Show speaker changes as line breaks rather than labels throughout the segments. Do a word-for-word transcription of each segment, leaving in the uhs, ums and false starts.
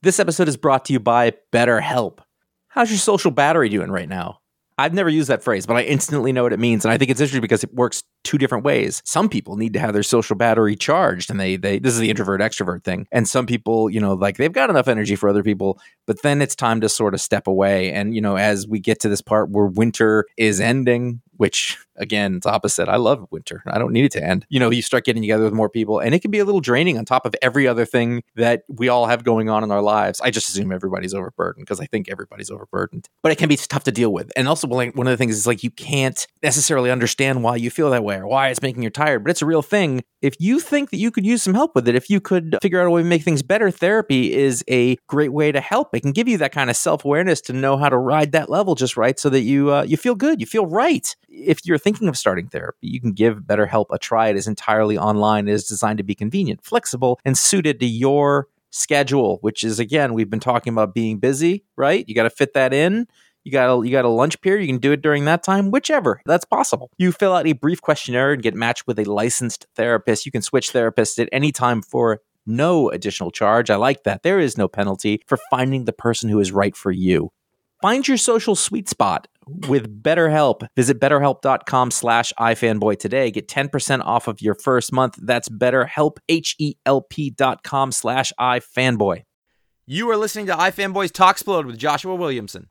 This episode is brought to you by BetterHelp. How's your social battery doing right now? I've never used that phrase, but I instantly know what it means. And I think it's interesting because it works two different ways. Some people need to have their social battery charged, and they, they, this is the introvert extrovert thing. And some people, you know, like they've got enough energy for other people, but then it's time to sort of step away. And, you know, as we get to this part where winter is ending, which again, it's opposite. I love winter. I don't need it to end. You know, you start getting together with more people, and it can be a little draining on top of every other thing that we all have going on in our lives. I just assume everybody's overburdened because I think everybody's overburdened, but it can be tough to deal with. And also, like, one of the things is like you can't necessarily understand why you feel that way or why it's making you tired, but it's a real thing. If you think that you could use some help with it, if you could figure out a way to make things better, therapy is a great way to help. It can give you that kind of self-awareness to know how to ride that level just right so that you uh, you feel good, you feel right. If you're thinking of starting therapy, you can give BetterHelp a try. It is entirely online. It is designed to be convenient, flexible, and suited to your schedule, which is, again, we've been talking about being busy, right? You got to fit that in. You got a, you got a lunch period. You can do it during that time, whichever. That's possible. You fill out a brief questionnaire and get matched with a licensed therapist. You can switch therapists at any time for no additional charge. I like that. There is no penalty for finding the person who is right for you. Find your social sweet spot with BetterHelp. Visit betterhelp.com slash ifanboy today. Get ten percent off of your first month. That's BetterHelp, H-E-L-P dot com slash ifanboy. You are listening to iFanboy's Talksplode with Joshua Williamson.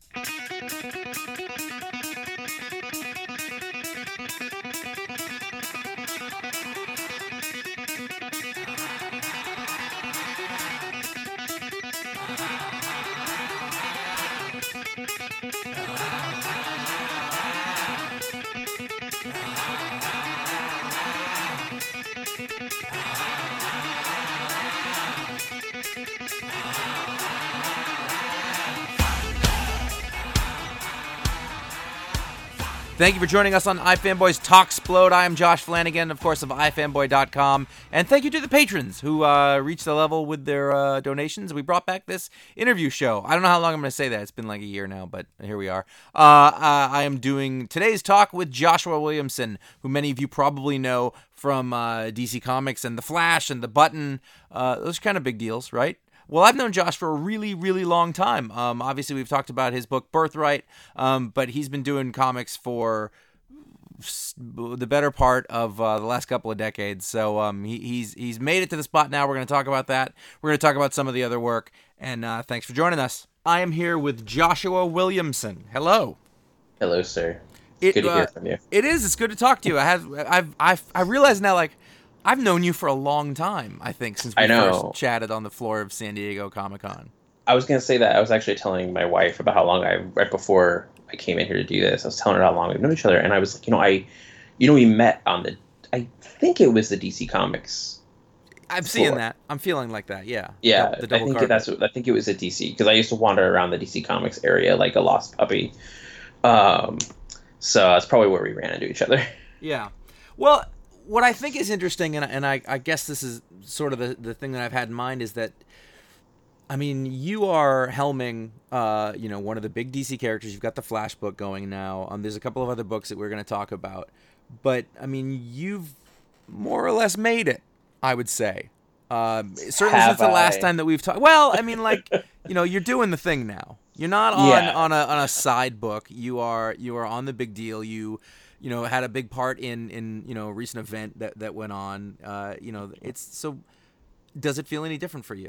Thank you for joining us on iFanboy's Talksplode. I am Josh Flanagan, of course, of i fanboy dot com. And thank you to the patrons who uh, reached the level with their uh, donations. We brought back this interview show. I don't know how long I'm going to say that. It's been like a year now, but here we are. Uh, uh, I am doing today's talk with Joshua Williamson, who many of you probably know from uh, D C Comics and The Flash and The Button. Uh, those are kind of big deals, right? Well, I've known Josh for a really, really long time. Um, obviously, we've talked about his book, Birthright, um, but he's been doing comics for the better part of uh, the last couple of decades. So um, he, he's he's made it to the spot now. We're going to talk about that. We're going to talk about some of the other work, and uh, thanks for joining us. I am here with Joshua Williamson. Hello.
Hello, sir.
It,
good to
uh,
hear from you.
It is. It's good to talk to you. I have. I've. I've. I realize now, like, I've known you for a long time, I think, since we
I know.
first chatted on the floor of San Diego Comic-Con.
I was going to say that. I was actually telling my wife about how long I, right before I came in here to do this, I was telling her how long we've known each other, and I was like, you know, I, you know, we met on the, I think it was the D C Comics.
I'm
floor.
seeing that. I'm feeling like that, yeah.
Yeah,
the, the double
I think
carpet.
that's, I think it was a D C, because I used to wander around the D C Comics area like a lost puppy. Um, so that's probably where we ran into each other.
Yeah. Well, what I think is interesting, and, and I, I guess this is sort of the, the thing that I've had in mind, is that, I mean, you are helming, uh, you know, one of the big D C characters. You've got the Flash book going now. Um, there's a couple of other books that we're going to talk about. But, I mean, you've more or less made it, I would say. Um, certainly
Have
since the
I?
last time that we've talked. Well, I mean, like, you know, you're doing the thing now. You're not on,
Yeah.
on, a, on a side book. You are you are on the big deal. You... you know, had a big part in, in, you know, a recent event that, that went on. Uh, you know, it's so, does it feel any different for you?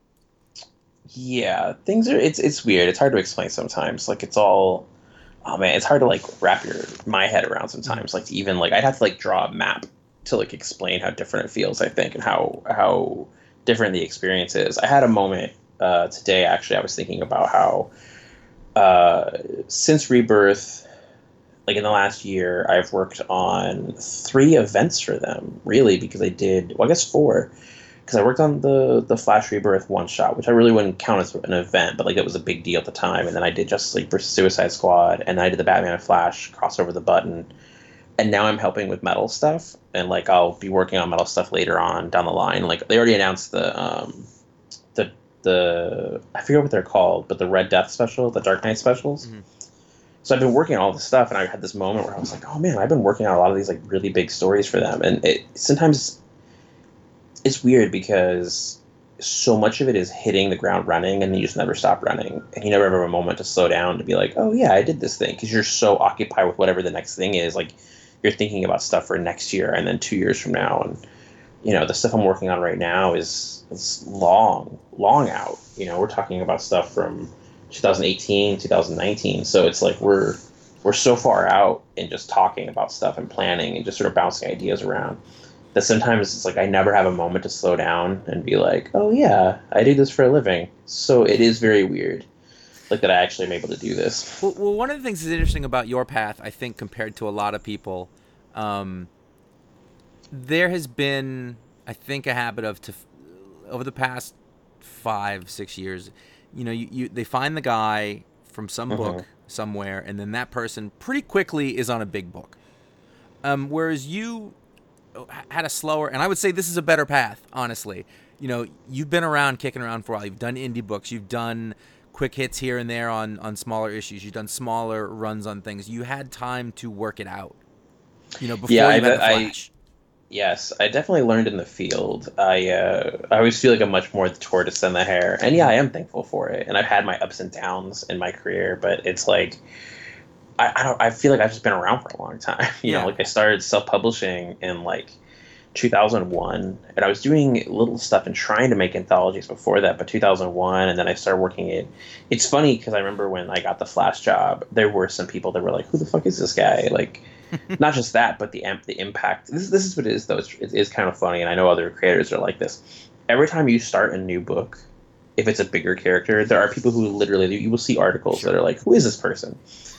Yeah, things are, it's it's weird. It's hard to explain sometimes. Like, it's all, oh man, it's hard to, like, wrap your, my head around sometimes. Like, to even, like, I'd have to, like, draw a map to, like, explain how different it feels, I think, and how, how different the experience is. I had a moment uh, today, actually, I was thinking about how, uh, since Rebirth, like in the last year, I've worked on three events for them, really, because I did, well, I guess four, because I worked on the the Flash Rebirth one shot, which I really wouldn't count as an event, but like it was a big deal at the time. And then I did Justice League versus Suicide Squad, and then I did the Batman and Flash crossover, The Button, and now I'm helping with metal stuff, and like I'll be working on metal stuff later on down the line. Like they already announced the um the the I forget what they're called, but the Red Death special, the Dark Knight specials. Mm-hmm. So I've been working on all this stuff, and I had this moment where I was like, oh man, I've been working on a lot of these like really big stories for them. And it sometimes it's weird because so much of it is hitting the ground running, and you just never stop running, and you never ever have a moment to slow down to be like, oh yeah, I did this thing, because you're so occupied with whatever the next thing is. Like, you're thinking about stuff for next year and then two years from now, and you know, the stuff I'm working on right now is is long, long out. You know, we're talking about stuff from twenty eighteen, twenty nineteen, so it's like we're we're so far out in just talking about stuff and planning and just sort of bouncing ideas around, that sometimes it's like I never have a moment to slow down and be like, oh yeah, I do this for a living. So it is very weird, like, that I actually am able to do this.
Well, well one of the things that's interesting about your path, I think, compared to a lot of people, um, there has been, I think, a habit of, to, over the past five, six years, you know, you, you they find the guy from some mm-hmm. book somewhere, and then that person pretty quickly is on a big book. Um, whereas you had a slower, and I would say this is a better path, honestly. You know, you've been around, kicking around for a while. You've done indie books. You've done quick hits here and there on, on smaller issues. You've done smaller runs on things. You had time to work it out, you know, before
yeah,
you
I,
met the Flash.
I, yes, I definitely learned in the field. I uh, I always feel like I'm much more the tortoise than the hare. And yeah, I am thankful for it. And I've had my ups and downs in my career, but it's like, I, I don't. I feel like I've just been around for a long time. You yeah. know, like I started self-publishing in like two thousand one, and I was doing little stuff and trying to make anthologies before that. But two thousand one, and then I started working it. It's funny because I remember when I got the Flash job, there were some people that were like, "Who the fuck is this guy?" Like, not just that, but the the impact. This this is what it is though. It's, it is kind of funny, and I know other creators are like this. Every time you start a new book, if it's a bigger character, there are people who literally, you will see articles sure. that are like, who is this person?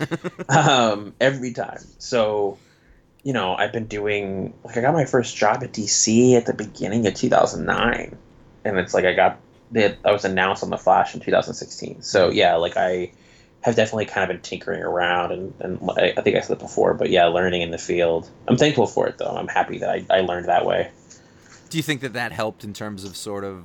um, every time. So, you know, I've been doing, like, I got my first job at D C at the beginning of two thousand nine. And it's like, I got, they, I was announced on The Flash in two thousand sixteen. So, yeah, like, I have definitely kind of been tinkering around, and, and I, I think I said it before, but yeah, learning in the field. I'm thankful for it, though. I'm happy that I, I learned that way.
Do you think that that helped in terms of sort of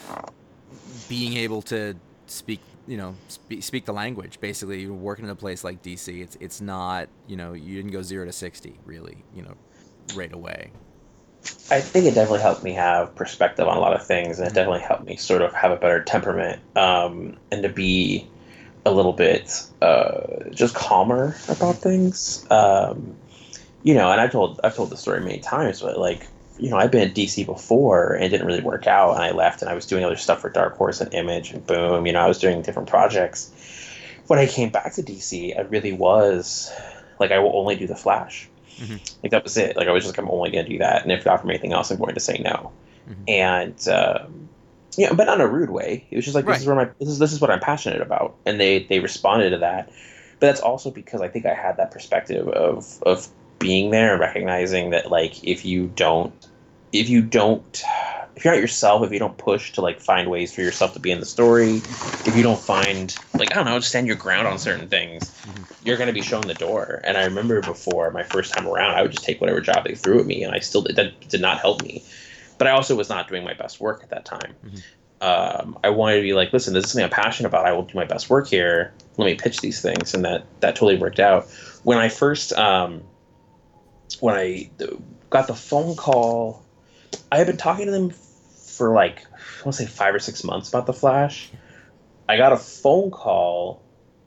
being able to speak, you know, speak, speak the language? Basically, you're working in a place like D C. It's it's not, you know, you didn't go zero to sixty really, you know, right away.
I think it definitely helped me have perspective on a lot of things, and it definitely helped me sort of have a better temperament, um, and to be a little bit uh, just calmer about things. Um, you know, and I've told I've told the story many times, but like, you know, I've been at D C before and it didn't really work out, and I left and I was doing other stuff for Dark Horse and Image and Boom. You know, I was doing different projects. When I came back to D C, I really was like, I will only do the Flash. Mm-hmm. Like, that was it. Like, I was just like, I'm only going to do that, and if not from anything else, I'm going to say no. Mm-hmm. And um, yeah, but not in a rude way. It was just like, right. this is where my this is this is what I'm passionate about, and they they responded to that. But that's also because I think I had that perspective of of being there and recognizing that, like, if you don't if you don't if you're not yourself, if you don't push to like find ways for yourself to be in the story, if you don't find, like, I don't know, stand your ground on certain things, mm-hmm. you're going to be shown the door. And I remember before my first time around, I would just take whatever job they threw at me, and I still did, that did not help me. But I also was not doing my best work at that time. Mm-hmm. Um, I wanted to be like, listen, this is something I'm passionate about. I will do my best work here. Let me pitch these things, and that that totally worked out. When I first um, when I got the phone call, I had been talking to them for like, I want to say five or six months about the Flash. I got a phone call,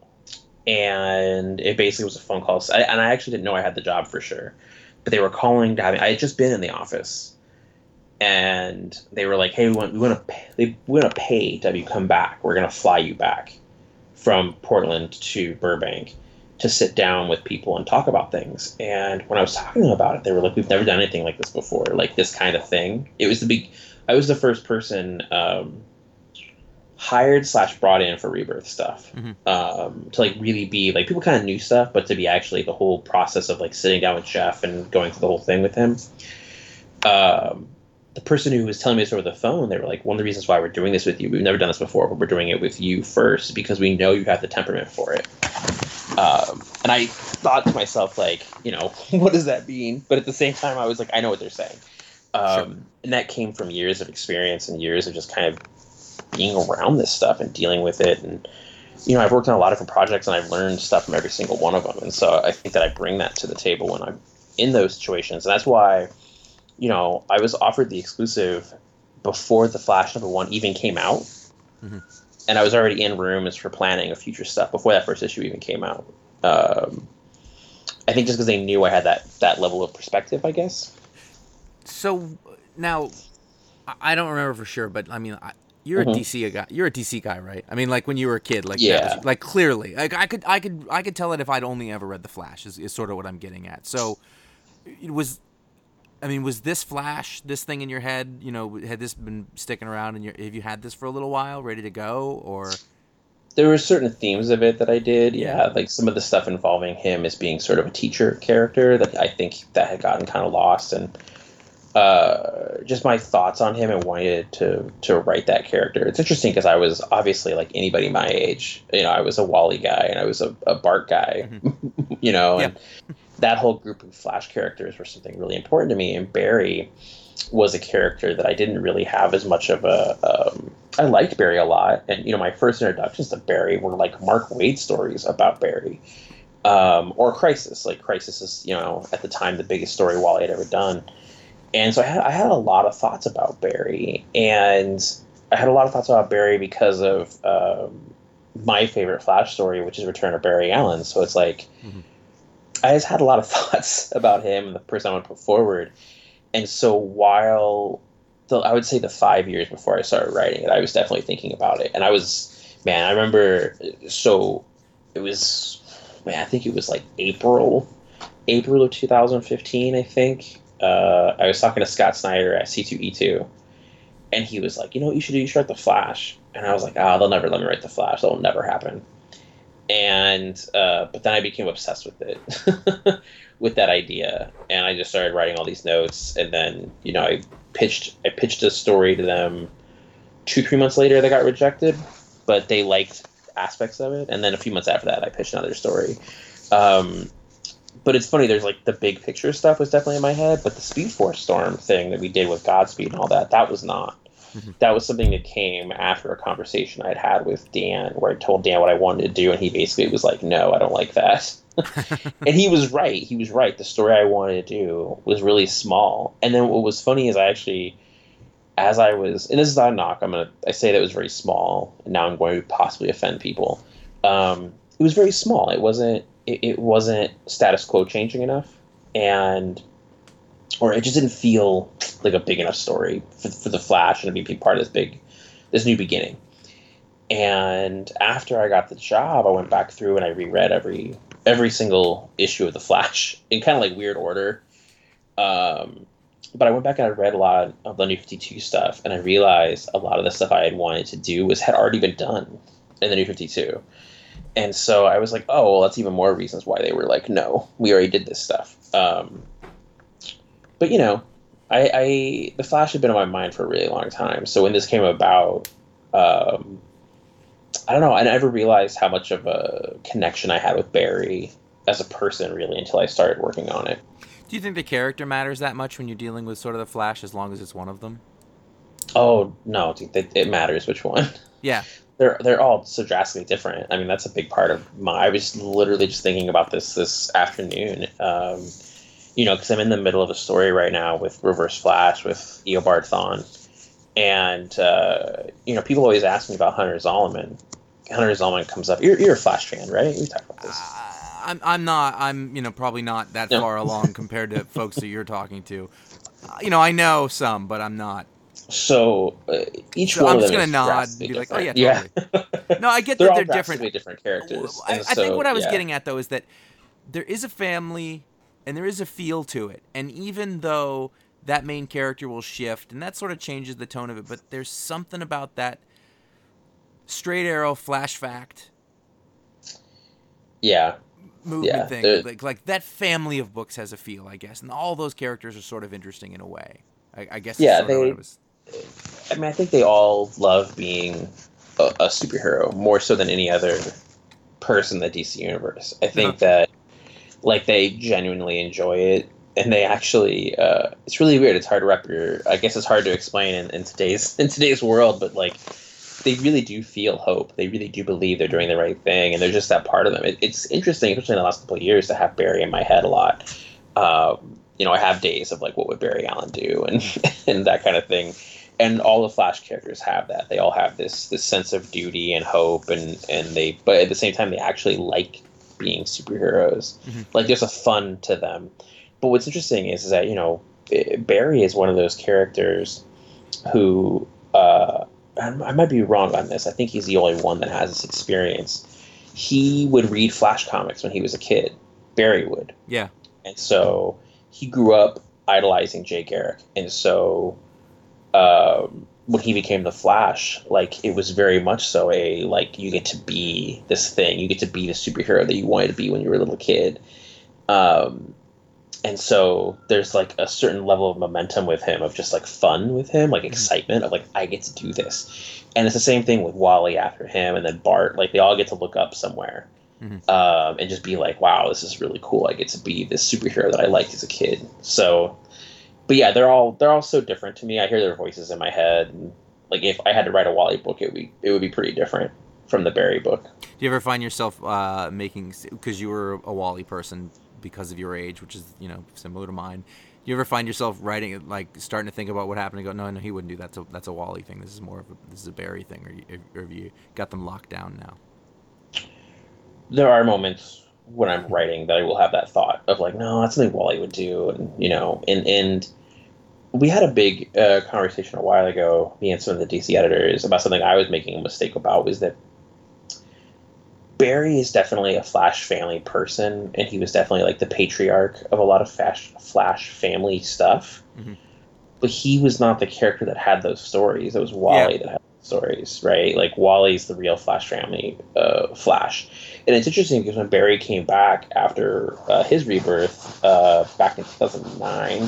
and it basically was a phone call. And I actually didn't know I had the job for sure, but they were calling to have me. I had just been in the office, and they were like, "Hey, we want we want to pay, they, we want to pay to have you come back. We're going to fly you back from Portland to Burbank to sit down with people and talk about things." And when I was talking to them about it, they were like, "We've never done anything like this before, like this kind of thing." It was the big. I was the first person um, hired slash brought in for Rebirth stuff, mm-hmm. um, to like really be like, people kind of knew stuff, but to be actually the whole process of like sitting down with Jeff and going through the whole thing with him. Um, the person who was telling me this over the phone, they were like, one of the reasons why we're doing this with you, we've never done this before, but we're doing it with you first because we know you have the temperament for it. Um, and I thought to myself, like, you know, what does that mean? But at the same time, I was like, I know what they're saying. Um, sure. And that came from years of experience and years of just kind of being around this stuff and dealing with it. And, you know, I've worked on a lot of different projects, and I've learned stuff from every single one of them. And so I think that I bring that to the table when I'm in those situations. And that's why, you know, I was offered the exclusive before the Flash number one even came out.
Mm-hmm.
And I was already in rooms for planning of future stuff before that first issue even came out. Um, I think just because they knew I had that, that level of perspective, I guess.
So now, I don't remember for sure, but I mean, I, you're
mm-hmm.
a D C guy. You're a D C guy, right? I mean, like when you were a kid, like
yeah,
that was, like clearly, like I could, I could, I could tell it if I'd only ever read the Flash. Is, is sort of what I'm getting at. So, it was, I mean, was this Flash, this thing in your head? You know, had this been sticking around, and have you had this for a little while, ready to go, or?
There were certain themes of it that I did, yeah, like some of the stuff involving him as being sort of a teacher character that I think that had gotten kind of lost, and uh, just my thoughts on him and wanted to to write that character. It's interesting because I was obviously like anybody my age, you know, I was a Wally guy and I was a, a Bart guy, mm-hmm. you know, and yeah. that whole group of Flash characters were something really important to me. And Barry was a character that I didn't really have as much of a. Um, I liked Barry a lot, and you know, my first introductions to Barry were like Mark Waid stories about Barry, um, or Crisis. Like Crisis is, you know, at the time the biggest story Wally had ever done. And so I had, I had a lot of thoughts about Barry, and I had a lot of thoughts about Barry because of um, my favorite Flash story, which is Return of Barry Allen. So it's like, mm-hmm. I just had a lot of thoughts about him and the person I want to put forward. And so while the, I would say the five years before I started writing it, I was definitely thinking about it. And I was, man, I remember, so it was, man, I think it was like April, April of two thousand fifteen, I think. Uh, I was talking to Scott Snyder at C two E two, and he was like, you know what you should do? You should write The Flash. And I was like, ah, oh, they'll never let me write The Flash. That'll never happen. And, uh, but then I became obsessed with it, with that idea. And I just started writing all these notes. And then, you know, I pitched, I pitched a story to them two, three months later that got rejected, but they liked aspects of it. And then a few months after that, I pitched another story. Um, But it's funny, there's like the big picture stuff was definitely in my head, but the Speed Force Storm thing that we did with Godspeed and all that, that was not. Mm-hmm. That was something that came after a conversation I'd had with Dan, where I told Dan what I wanted to do, and he basically was like, no, I don't like that. And he was right. He was right. The story I wanted to do was really small. And then what was funny is I actually, as I was, and this is not a knock, I'm gonna, I say that it was very small, and now I'm going to possibly offend people. Um, it was very small. It wasn't, it wasn't status quo changing enough, and or it just didn't feel like a big enough story for, for the Flash and to be part of this big, this new beginning. And after I got the job, I went back through and I reread every every single issue of the Flash in kind of like weird order. Um, but I went back and I read a lot of the New fifty-two stuff, and I realized a lot of the stuff I had wanted to do was had already been done in the New fifty-two. And so I was like, oh, well, that's even more reasons why they were like, no, we already did this stuff. Um, but, you know, I, I the Flash had been on my mind for a really long time. So when this came about, um, I don't know, I never realized how much of a connection I had with Barry as a person, really, until I started working on it.
Do you think the character matters that much when you're dealing with sort of the Flash, as long as it's one of them?
Oh, no, it, it matters which one.
Yeah.
They're they're all so drastically different. I mean, that's a big part of my. I was literally just thinking about this this afternoon. Um, you know, because I'm in the middle of a story right now with Reverse Flash with Eobard Thawne, and uh, you know, people always ask me about Hunter Zolomon. Hunter Zolomon comes up. You're you're a Flash fan, right? We talked about this.
Uh, I'm I'm not. I'm you know probably not that no. far along compared to folks that you're talking to. Uh, you know, I know some, but I'm not.
So uh, each
so
one
I'm
of
just
them
gonna
is
nod and be
different.
like, oh yeah, totally. Yeah. No, I get
they're
that
all
they're different.
different characters.
I, I
so,
think what I was
yeah.
getting at though is that there is a family and there is a feel to it, and even though that main character will shift and that sort of changes the tone of it, but there's something about that straight arrow Flash fact.
Yeah.
Movement
yeah,
thing, like like that family of books has a feel, I guess, and all those characters are sort of interesting in a way. I, I guess.
Yeah,
sort
they.
Of what it was.
I mean, I think they all love being a, a superhero more so than any other person in the D C universe. I think
yeah.
that, like, they genuinely enjoy it, and they actually. Uh, it's really weird. It's hard to wrap your. I guess it's hard to explain in, in today's in today's world, but like, they really do feel hope. They really do believe they're doing the right thing, and they're just that part of them. It, it's interesting, especially in the last couple of years, to have Barry in my head a lot. Um, you know, I have days of like, what would Barry Allen do, and and that kind of thing. and all the Flash characters have that. They all have this this sense of duty and hope, and and they, but at the same time, they actually like being superheroes. Mm-hmm. Like there's a fun to them. But what's interesting is, is that, you know, Barry is one of those characters who, uh, I might be wrong on this. I think he's the only one that has this experience. He would read Flash comics when he was a kid. Barry would.
Yeah.
And so he grew up idolizing Jay Garrick. And so um, when he became the Flash, like, it was very much so a, like, you get to be this thing. You get to be the superhero that you wanted to be when you were a little kid. Um, and so there's, like, a certain level of momentum with him, of just, like, fun with him, like, excitement of, like, I get to do this. And it's the same thing with Wally after him, and then Bart. Like, they all get to look up somewhere. Mm-hmm. Um, and just be like, wow, this is really cool. I get to be this superhero that I liked as a kid. So, but yeah, they're all they're all so different to me. I hear their voices in my head. And, like, if I had to write a Wally book, it would be it would be pretty different from the Barry book.
Do you ever find yourself uh, making, because you were a Wally person because of your age, which is, you know, similar to mine. Do you ever find yourself writing, like, starting to think about what happened and go, no, no, he wouldn't do that. That's a, that's a Wally thing. This is more of a this is a Barry thing, or, you, or have you got them locked down now?
There are moments when I'm writing that I will have that thought of, like, no, that's something Wally would do, and, you know, and and we had a big uh, conversation a while ago, me and some of the D C editors, about something I was making a mistake about, was that Barry is definitely a Flash family person, and he was definitely, like, the patriarch of a lot of Flash, Flash family stuff, mm-hmm. but he was not the character that had those stories. It was Wally yeah. that had stories, right? Like, Wally's the real Flash family uh, Flash. And it's interesting because when Barry came back after uh, his rebirth uh, back in two thousand nine,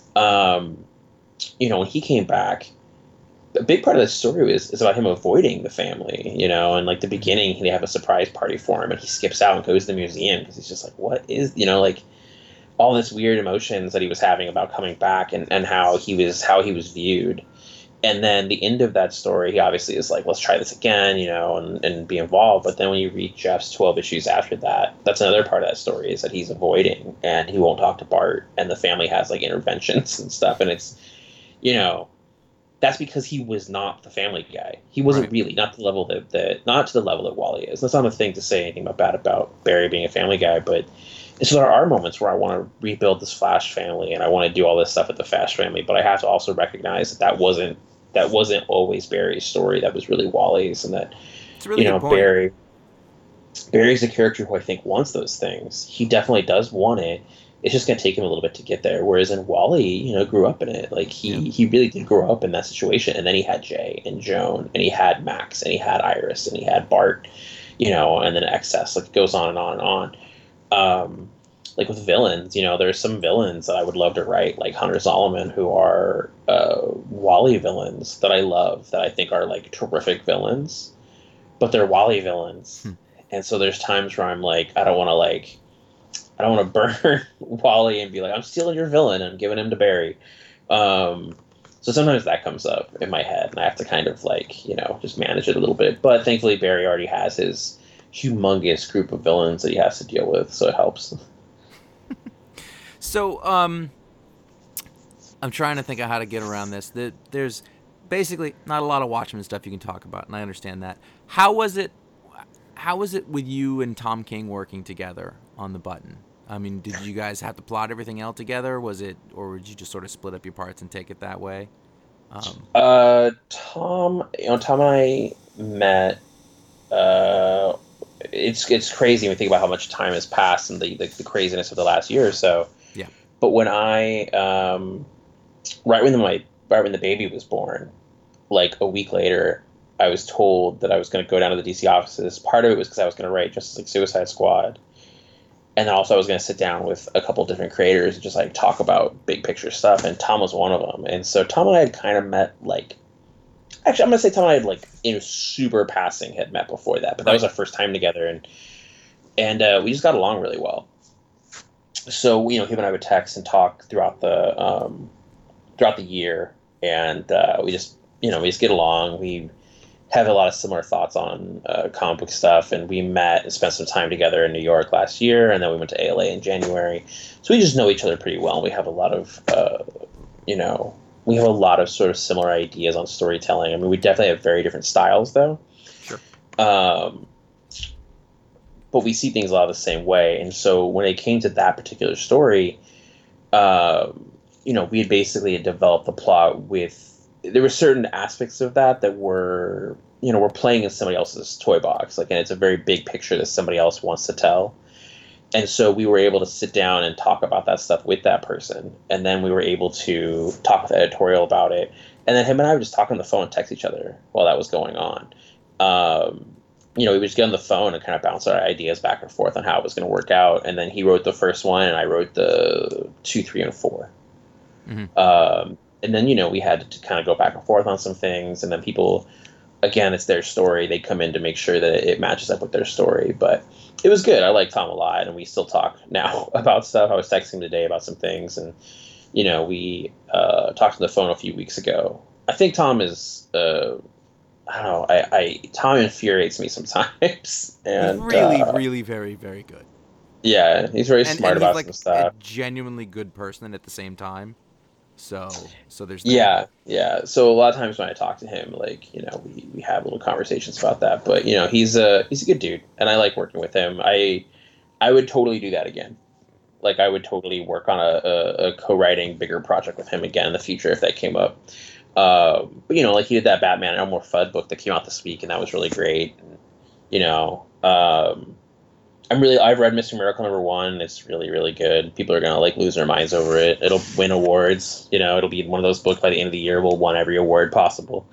um, you know, when he came back, a big part of the story is, is about him avoiding the family, you know, and, like, the beginning, they have a surprise party for him, and he skips out and goes to the museum because he's just like, what is, you know, like, all this weird emotions that he was having about coming back, and, and how he was, how he was viewed. And then the end of that story, he obviously is like, let's try this again, you know, and, and be involved. But then when you read Jeff's twelve issues after that, that's another part of that story, is that he's avoiding, and he won't talk to Bart, and the family has, like, interventions and stuff. And it's, you know, that's because he was not the family guy. He wasn't right. really, not the level that, that, not to the level that Wally is. That's not a thing to say anything about bad about Barry being a family guy, but and so there are moments where I want to rebuild this Flash family, and I want to do all this stuff with the Flash family, but I have to also recognize that that wasn't, that wasn't always Barry's story. That was really Wally's, and that, really, you know, Barry, Barry's a character who I think wants those things. He definitely does want it. It's just going to take him a little bit to get there. Whereas in Wally, you know, grew up in it. Like, he, yeah. he really did grow up in that situation. And then he had Jay and Joan, and he had Max, and he had Iris, and he had Bart, you know, and then Excess. Like, it goes on and on and on. Um, like with villains, you know, there's some villains that I would love to write, like Hunter Zolomon, who are uh, Wally villains that I love, that I think are, like, terrific villains, but they're Wally villains. Hmm. And so there's times where I'm like, I don't want to, like, I don't want to burn Wally and be like, I'm stealing your villain and giving him to Barry. Um, so sometimes that comes up in my head, and I have to kind of, like, you know, just manage it a little bit. But thankfully, Barry already has his humongous group of villains that he has to deal with, so it helps.
So, um, I'm trying to think of how to get around this. There's basically not a lot of Watchmen stuff you can talk about, and I understand that. How was it? How was it with you and Tom King working together on the Button? I mean, did you guys have to plot everything out together? Was it, or did you just sort of split up your parts and take it that way? Um,
uh, Tom, you know, Tom and I met. Uh, it's it's crazy when we think about how much time has passed and the, the the craziness of the last year or so.
Yeah.
But when I um, right when the, my right when the baby was born, like a week later, I was told that I was going to go down to the D C offices. Part of it was because I was going to write Justice League Suicide Squad, and then also I was going to sit down with a couple different creators and just, like, talk about big picture stuff. And Tom was one of them. And so Tom and I had kind of met, like, actually I'm going to say Tom and I had, like, in super passing had met before that, but that was our first time together, and and uh, we just got along really well. So, you know, him and I would text and talk throughout the um, throughout the year, and uh, we just, you know, we just get along. We have a lot of similar thoughts on uh, comic book stuff, and we met and spent some time together in New York last year, and then we went to A L A in January. So we just know each other pretty well, and we have a lot of, uh, you know, we have a lot of sort of similar ideas on storytelling. I mean, we definitely have very different styles, though.
Sure.
Um, but we see things a lot the same way. And so when it came to that particular story, um, you know, we had basically developed the plot with, there were certain aspects of that that were, you know, we're playing in somebody else's toy box. Like, and it's a very big picture that somebody else wants to tell. And so we were able to sit down and talk about that stuff with that person. And then we were able to talk with editorial about it. And then him and I would just talk on the phone and text each other while that was going on. Um, you know, we would just get on the phone and kind of bounce our ideas back and forth on how it was going to work out. And then he wrote the first one and I wrote the two, three, and four. Mm-hmm. Um, and then, you know, we had to kind of go back and forth on some things. And then people, again, it's their story. They come in to make sure that it matches up with their story. But it was good. I like Tom a lot, and we still talk now about stuff. I was texting him today about some things, and, you know, we uh, talked on the phone a few weeks ago. I think Tom is, uh, I don't know, I, I Tom infuriates me sometimes. And
he's really,
uh,
really very, very good.
Yeah, he's very
and,
smart
and
about
he's like
some stuff.
A genuinely good person at the same time. So, so there's that.
Yeah, yeah. So a lot of times when I talk to him, like, you know, we, we have little conversations about that. But, you know, he's a he's a good dude, and I like working with him. I I would totally do that again. Like, I would totally work on a, a, a co-writing bigger project with him again in the future if that came up. Uh, but, you know, like, he did that Batman Elmore Fudd book that came out this week, and that was really great. And, you know, um, I'm really, I've read Mister Miracle number one. It's really, really good. People are going to like lose their minds over it. It'll win awards. You know, it'll be one of those books by the end of the year. We'll win every award possible.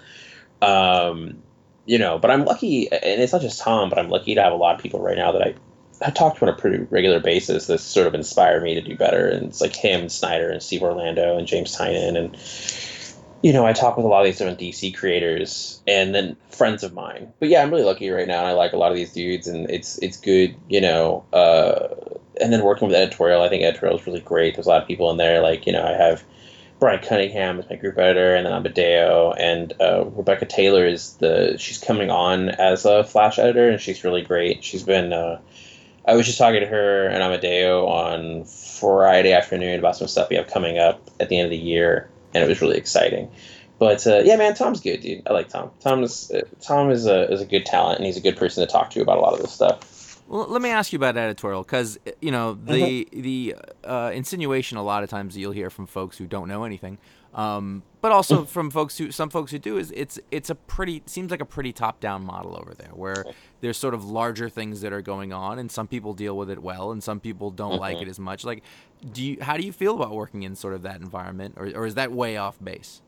Um, you know, but I'm lucky, and it's not just Tom, but I'm lucky to have a lot of people right now that I, I talk to on a pretty regular basis that sort of inspire me to do better. And it's like him, Snyder, and Steve Orlando, and James Tynion, and, you know, I talk with a lot of these different D C creators and then friends of mine. But yeah, I'm really lucky right now, and I like a lot of these dudes, and it's it's good, you know. Uh, and then working with editorial, I think editorial is really great. There's a lot of people in there. Like, you know, I have Brian Cunningham as my group editor, and then Amadeo, and uh, Rebecca Taylor is the she's coming on as a Flash editor, and she's really great. She's been. Uh, I was just talking to her and Amadeo on Friday afternoon about some stuff we have coming up at the end of the year. And it was really exciting. But uh, yeah, man, Tom's good, dude. I like Tom. Tom's uh, Tom is a is a good talent, and he's a good person to talk to about a lot of this stuff.
Well, let me ask you about editorial, because, you know, the mm-hmm. the uh, insinuation a lot of times you'll hear from folks who don't know anything, um, but also from folks who some folks who do is it's it's a pretty seems like a pretty top down model over there, where there's sort of larger things that are going on, and some people deal with it well, and some people don't mm-hmm. like it as much. Like, do you how do you feel about working in sort of that environment, or or is that way off base?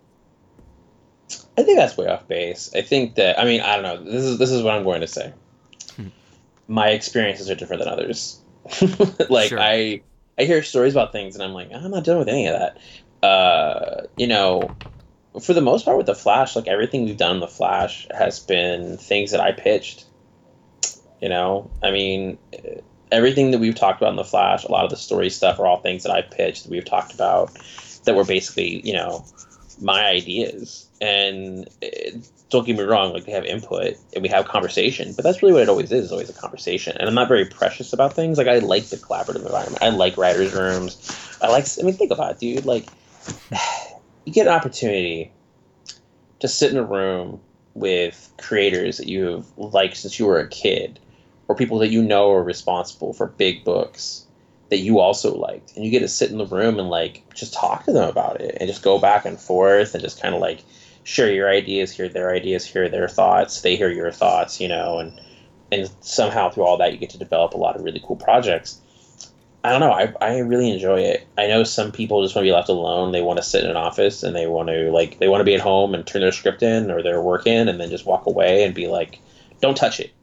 I think that's way off base. I think that I mean I don't know. This is this is what I'm going to say. My experiences are different than others. like sure. I I hear stories about things, and I'm like, I'm not dealing with any of that. Uh, you know, for the most part with the Flash, like everything we've done in the Flash has been things that I pitched. You know, I mean, everything that we've talked about in the Flash, a lot of the story stuff are all things that I pitched that we've talked about that were basically, you know, my ideas. And it, don't get me wrong, like they have input and we have conversation, but that's really what it always is, always a conversation. And I'm not very precious about things. Like I like the collaborative environment. I like writers' rooms. I like, I mean, think about it, dude. Like you get an opportunity to sit in a room with creators that you've liked since you were a kid, or people that you know are responsible for big books that you also liked. And you get to sit in the room and like just talk to them about it and just go back and forth and just kind of like share your ideas, hear their ideas, hear their thoughts, they hear your thoughts, you know, and and somehow through all that you get to develop a lot of really cool projects. I don't know, I I really enjoy it. I know some people just want to be left alone. They want to sit in an office and they want to like they want to be at home and turn their script in or their work in and then just walk away and be like, don't touch it.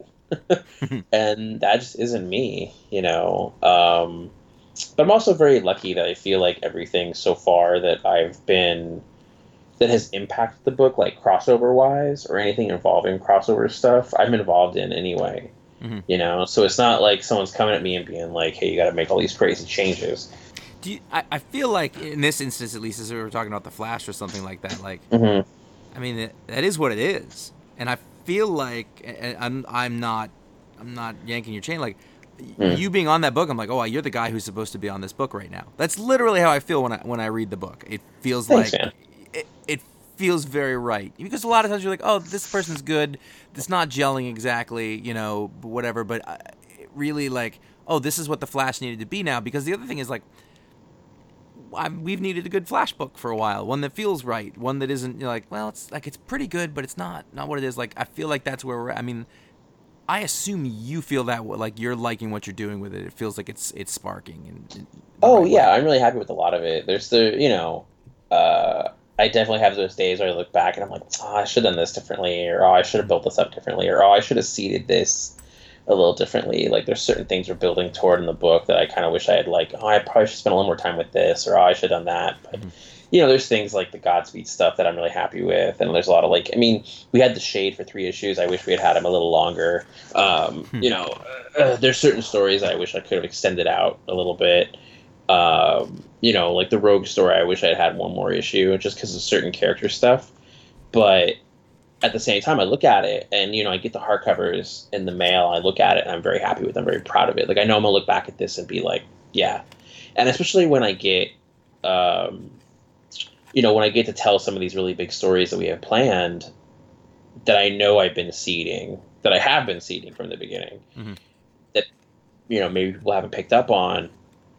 And that just isn't me, you know. Um, but I'm also very lucky that I feel like everything so far that I've been that has impacted the book, like crossover wise or anything involving crossover stuff, I'm involved in anyway. Mm-hmm. You know, so it's not like someone's coming at me and being like, hey, you got to make all these crazy changes.
Do you, I, I feel like in this instance, at least as we were talking about the Flash or something like that, like,
mm-hmm.
I mean, it, that is what it is. And I feel like and I'm, I'm not, I'm not yanking your chain. Like mm. you being on that book, I'm like, oh, you're the guy who's supposed to be on this book right now. That's literally how I feel when I, when I read the book. It feels
Thanks,
like,
man.
It, feels very right. Because a lot of times you're like, oh, this person's good. It's not gelling exactly, you know, whatever. But uh, really, like, oh, this is what the Flash needed to be now. Because the other thing is, like, I, we've needed a good Flash book for a while. One that feels right. One that isn't, you're like, well, it's like it's pretty good, but it's not not what it is. Like, I feel like that's where we're at. I mean, I assume you feel that way, like you're liking what you're doing with it. It feels like it's it's sparking. And, and
oh
right
yeah,
way.
I'm really happy with a lot of it. There's the you know, uh, I definitely have those days where I look back and I'm like, oh, I should have done this differently, or oh, I should have built this up differently, or oh, I should have seeded this a little differently. Like there's certain things we're building toward in the book that I kind of wish I had like, oh, I probably should spend a little more time with this, or oh, I should have done that. But mm-hmm. you know, there's things like the Godspeed stuff that I'm really happy with, and there's a lot of like, I mean, we had the Shade for three issues. I wish we had had him a little longer. Um, hmm. You know, uh, there's certain stories I wish I could have extended out a little bit. Um, you know, like the Rogue story, I wish I had had one more issue just because of certain character stuff. But at the same time, I look at it and, you know, I get the hardcovers in the mail. I look at it and I'm very happy with it. I'm very proud of it. Like, I know I'm going to look back at this and be like, yeah. And especially when I get, um, you know, when I get to tell some of these really big stories that we have planned that I know I've been seeding, that I have been seeding from the beginning, mm-hmm. that, you know, maybe people haven't picked up on,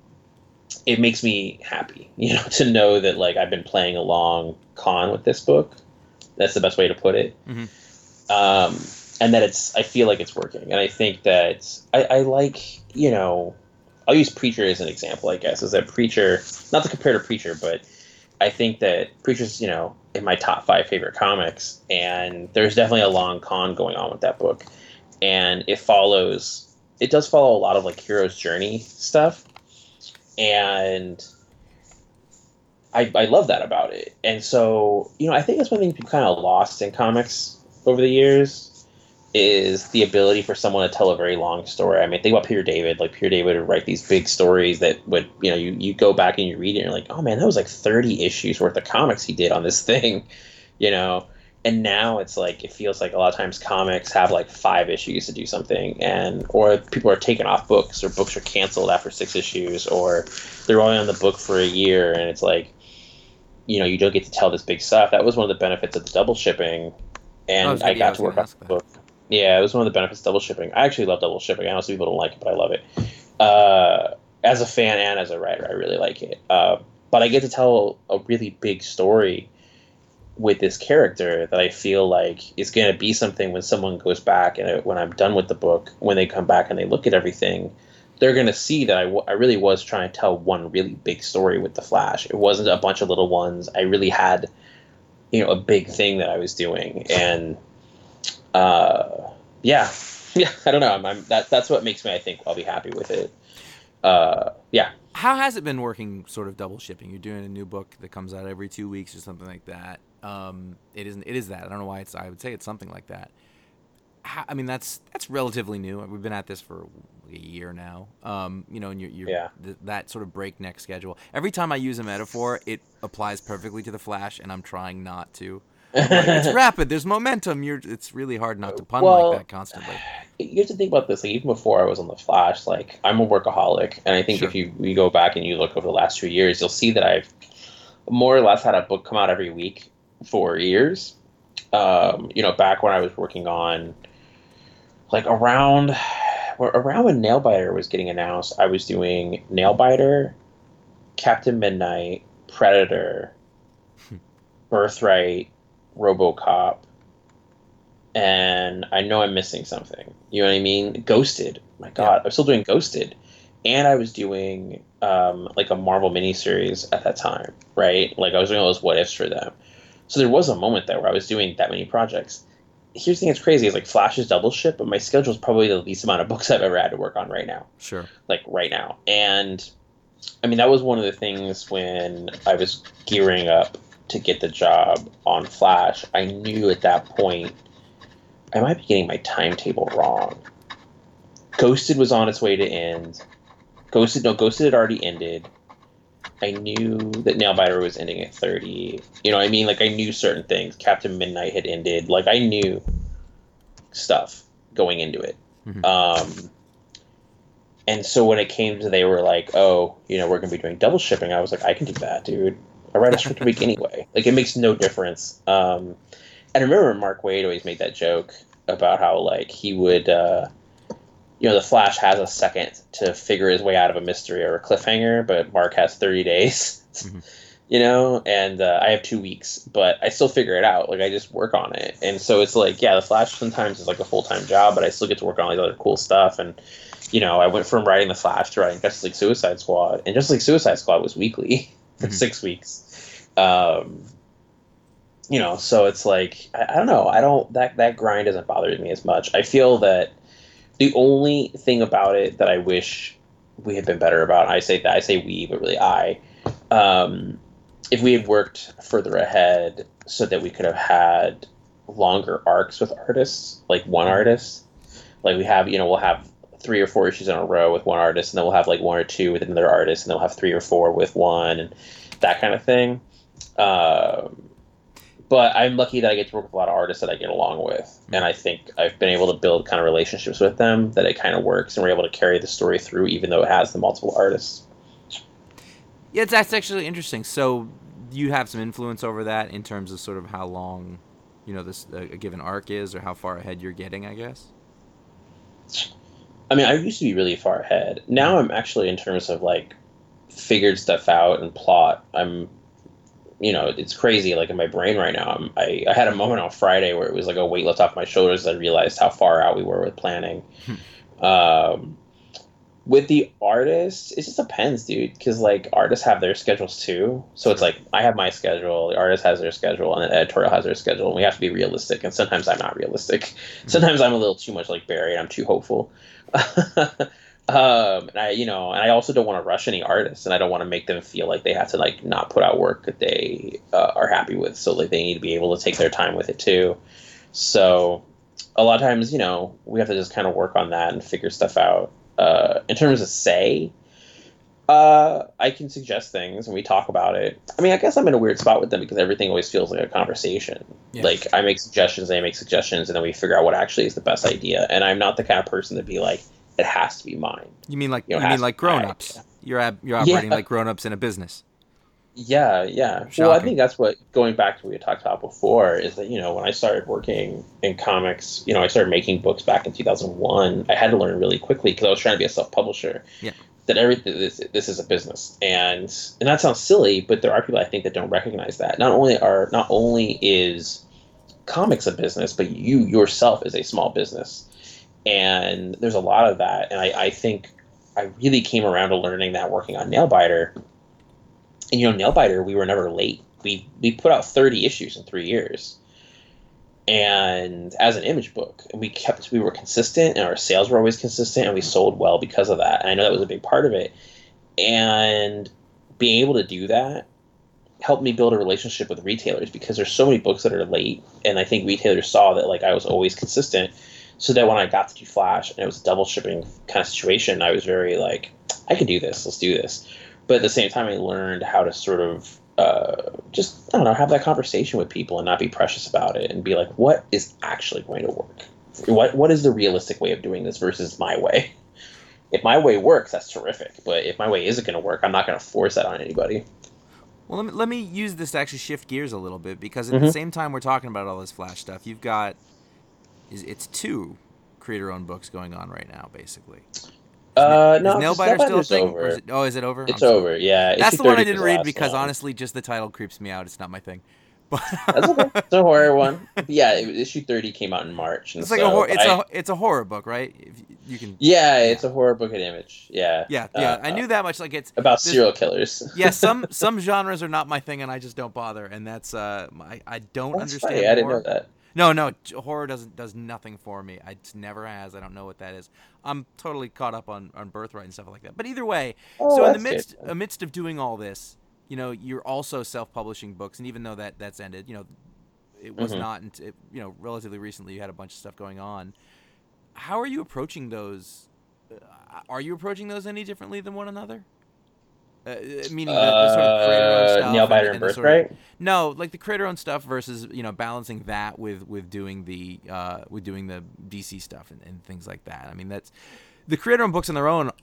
it makes me happy, you know, to know that, like, I've been playing a long con with this book. That's the best way to put it. Mm-hmm. Um, and that it's, I feel like it's working. And I think that I, I like, you know, I'll use Preacher as an example, I guess, is that Preacher, not to compare to Preacher, but I think that Preacher's, you know, in my top five favorite comics. And there's definitely a long con going on with that book. And it follows, it does follow a lot of like hero's journey stuff. And I, I love that about it. And so, you know, I think that's one thing people kind of lost in comics over the years is the ability for someone to tell a very long story. I mean, think about Peter David. Like, Peter David would write these big stories that would, you know, you, you go back and you read it and you're like, oh, man, that was like thirty issues worth of comics he did on this thing, you know? And now it's like, it feels like a lot of times comics have like five issues to do something, and or people are taking off books, or books are canceled after six issues, or they're only on the book for a year, and it's like, you know, you don't get to tell this big stuff. That was one of the benefits of the double shipping, and I, I got to work on the book. Yeah, it was one of the benefits of double shipping. I actually love double shipping. I know some people don't like it, but I love it. Uh, as a fan and as a writer, I really like it. Uh, but I get to tell a really big story with this character that I feel like is going to be something when someone goes back and it, when I'm done with the book, when they come back and they look at everything, they're going to see that I, w- I really was trying to tell one really big story with the Flash. It wasn't a bunch of little ones. I really had, you know, a big thing that I was doing. And, uh, yeah, yeah, I don't know. I'm, I'm that, that's what makes me, I think I'll be happy with it. Uh, yeah.
How has it been working sort of double shipping? You're doing a new book that comes out every two weeks or something like that. Um, it isn't. It is that. I don't know why it's. I would say it's something like that. How, I mean, that's that's relatively new. We've been at this for a year now. Um, you know, and you're, you're
yeah.
th- that sort of breakneck schedule. Every time I use a metaphor, it applies perfectly to the Flash, and I'm trying not to. Like, it's rapid. There's momentum. You're. It's really hard not to pun
well,
like that constantly.
You have to think about this. Like, even before I was on the Flash, like, I'm a workaholic, and I think
Sure.
if you, you go back and you look over the last two years, you'll see that I've more or less had a book come out every week for years. Um, you know, back when I was working on, like, around around when Nailbiter was getting announced, I was doing Nailbiter, Captain Midnight, Predator, Birthright, RoboCop, and I know I'm missing something. You know what I mean? Ghosted. My God, yeah. I'm still doing Ghosted. And I was doing um, like a Marvel miniseries at that time, right? Like, I was doing all those what ifs for them. So there was a moment there where I was doing that many projects. Here's the thing that's crazy is, like, Flash is double ship, but my schedule is probably the least amount of books I've ever had to work on right now.
Sure. Like,
right now. And, I mean, that was one of the things when I was gearing up to get the job on Flash. I knew at that point I might be getting my timetable wrong. Ghosted was on its way to end. Ghosted, no, Ghosted had already ended. I knew that Nailbiter was ending at thirty. You know what I mean? Like, I knew certain things. Captain Midnight had ended. Like, I knew stuff going into it. Mm-hmm. Um, and so when it came to, they were like, oh, you know, we're going to be doing double shipping, I was like, I can do that, dude. I write a script a week anyway. Like, it makes no difference. Um, and I remember Mark Waid always made that joke about how, like, he would, uh, you know, the Flash has a second to figure his way out of a mystery or a cliffhanger, but Mark has thirty days, mm-hmm. you know, and uh, I have two weeks, but I still figure it out. Like, I just work on it. And so it's like, yeah, the Flash sometimes is like a full-time job, but I still get to work on all these other cool stuff. And, you know, I went from writing the Flash to writing Justice League Suicide Squad, and Justice League Suicide Squad was weekly for mm-hmm. six weeks. Um, you know, so it's like, I, I don't know. I don't, that, that grind doesn't bother me as much. I feel that the only thing about it that I wish we had been better about, I say that, I say we, but really I, um, if we had worked further ahead so that we could have had longer arcs with artists, like one artist, like we have, you know, we'll have three or four issues in a row with one artist, and then we'll have like one or two with another artist, and then we'll have three or four with one, and that kind of thing. Um, But I'm lucky that I get to work with a lot of artists that I get along with. And I think I've been able to build kind of relationships with them that it kind of works, and we're able to carry the story through even though it has the multiple artists.
Yeah, that's actually interesting. So you have some influence over that in terms of sort of how long, you know, this a given arc is, or how far ahead you're getting, I guess?
I mean, I used to be really far ahead. Now I'm actually, in terms of like figured stuff out and plot, I'm you know, it's crazy. Like in my brain right now, I'm, I I had a moment on Friday where it was like a weight lift off my shoulders. I realized how far out we were with planning. um, with the artists, it just depends, dude. Because like artists have their schedules too. So it's like I have my schedule, the artist has their schedule, and the editorial has their schedule, and we have to be realistic. And sometimes I'm not realistic. Sometimes I'm a little too much like Barry, and I'm too hopeful. Um, and I, you know, and I also don't want to rush any artists, and I don't want to make them feel like they have to like not put out work that they uh, are happy with. So like they need to be able to take their time with it too. So a lot of times, you know, we have to just kind of work on that and figure stuff out. Uh, in terms of say, uh, I can suggest things and we talk about it. I mean, I guess I'm in a weird spot with them because everything always feels like a conversation. Yeah. Like I make suggestions, they make suggestions, and then we figure out what actually is the best idea. And I'm not the kind of person to be like, it has to be mine.
You mean like you, know, you mean like grown-ups? Yeah. You're ab- you're operating
yeah.
like grown-ups in a business.
Yeah, yeah. Shocking. Well, I think that's what, going back to what we had talked about before, is that, you know, when I started working in comics, you know, I started making books back in two thousand one. I had to learn really quickly because I was trying to be a self-publisher.
Yeah.
That everything this this is a business, and and that sounds silly, but there are people I think that don't recognize that. Not only are not only is comics a business, but you yourself is a small business. And there's a lot of that. And I, I think I really came around to learning that working on Nailbiter. And, you know, Nailbiter, we were never late. We we put out thirty issues in three years. And as an image book, and we kept, we were consistent, and our sales were always consistent, and we sold well because of that. And I know that was a big part of it. And being able to do that helped me build a relationship with retailers, because there's so many books that are late. And I think retailers saw that, like, I was always consistent. So that when I got to do Flash and it was a double shipping kind of situation, I was very like, I can do this. Let's do this. But at the same time, I learned how to sort of uh, just, I don't know, have that conversation with people and not be precious about it and be like, what is actually going to work? What What is the realistic way of doing this versus my way? If my way works, that's terrific. But if my way isn't going to work, I'm not going to force that on anybody.
Well, let me, let me use this to actually shift gears a little bit, because at
mm-hmm.
the same time we're talking about all this Flash stuff, you've got Is it's two creator-owned books going on right now, basically. Is,
uh,
is
no,
Nailbiter still a thing?
Over.
Is it, oh, is it over?
It's over. Yeah,
that's the one I didn't read because one. honestly, just the title creeps me out. It's not my thing. But
that's okay. It's a horror one. Yeah, issue thirty came out in March. And
it's like
so
a horror. It's
I,
a it's a horror book, right? If you can.
Yeah, it's a horror book at Image. Yeah.
Yeah, yeah.
Uh,
I knew that much. Like it's
about serial killers.
Yeah, some some genres are not my thing, and I just don't bother. And that's uh, I I don't
that's
understand.
Funny. I didn't know that.
No, no, horror doesn't does nothing for me. It never has. I don't know what that is. I'm totally caught up on, on Birthright and stuff like that. But either way,
oh,
so in the midst
good.
amidst of doing all this, you know, you're also self-publishing books, and even though that that's ended, you know, it was
mm-hmm.
not until, you know, relatively recently you had a bunch of stuff going on. How are you approaching those? Uh, are you approaching those any differently than one another? Uh, meaning the, the sort of creator-owned stuff,
Nailbiter and,
and
Birthright.
Sort of, no, like the creator-owned stuff versus, you know, balancing that with with doing the uh, with doing the D C stuff and, and things like that. I mean, that's the creator-owned books on their own. Uh,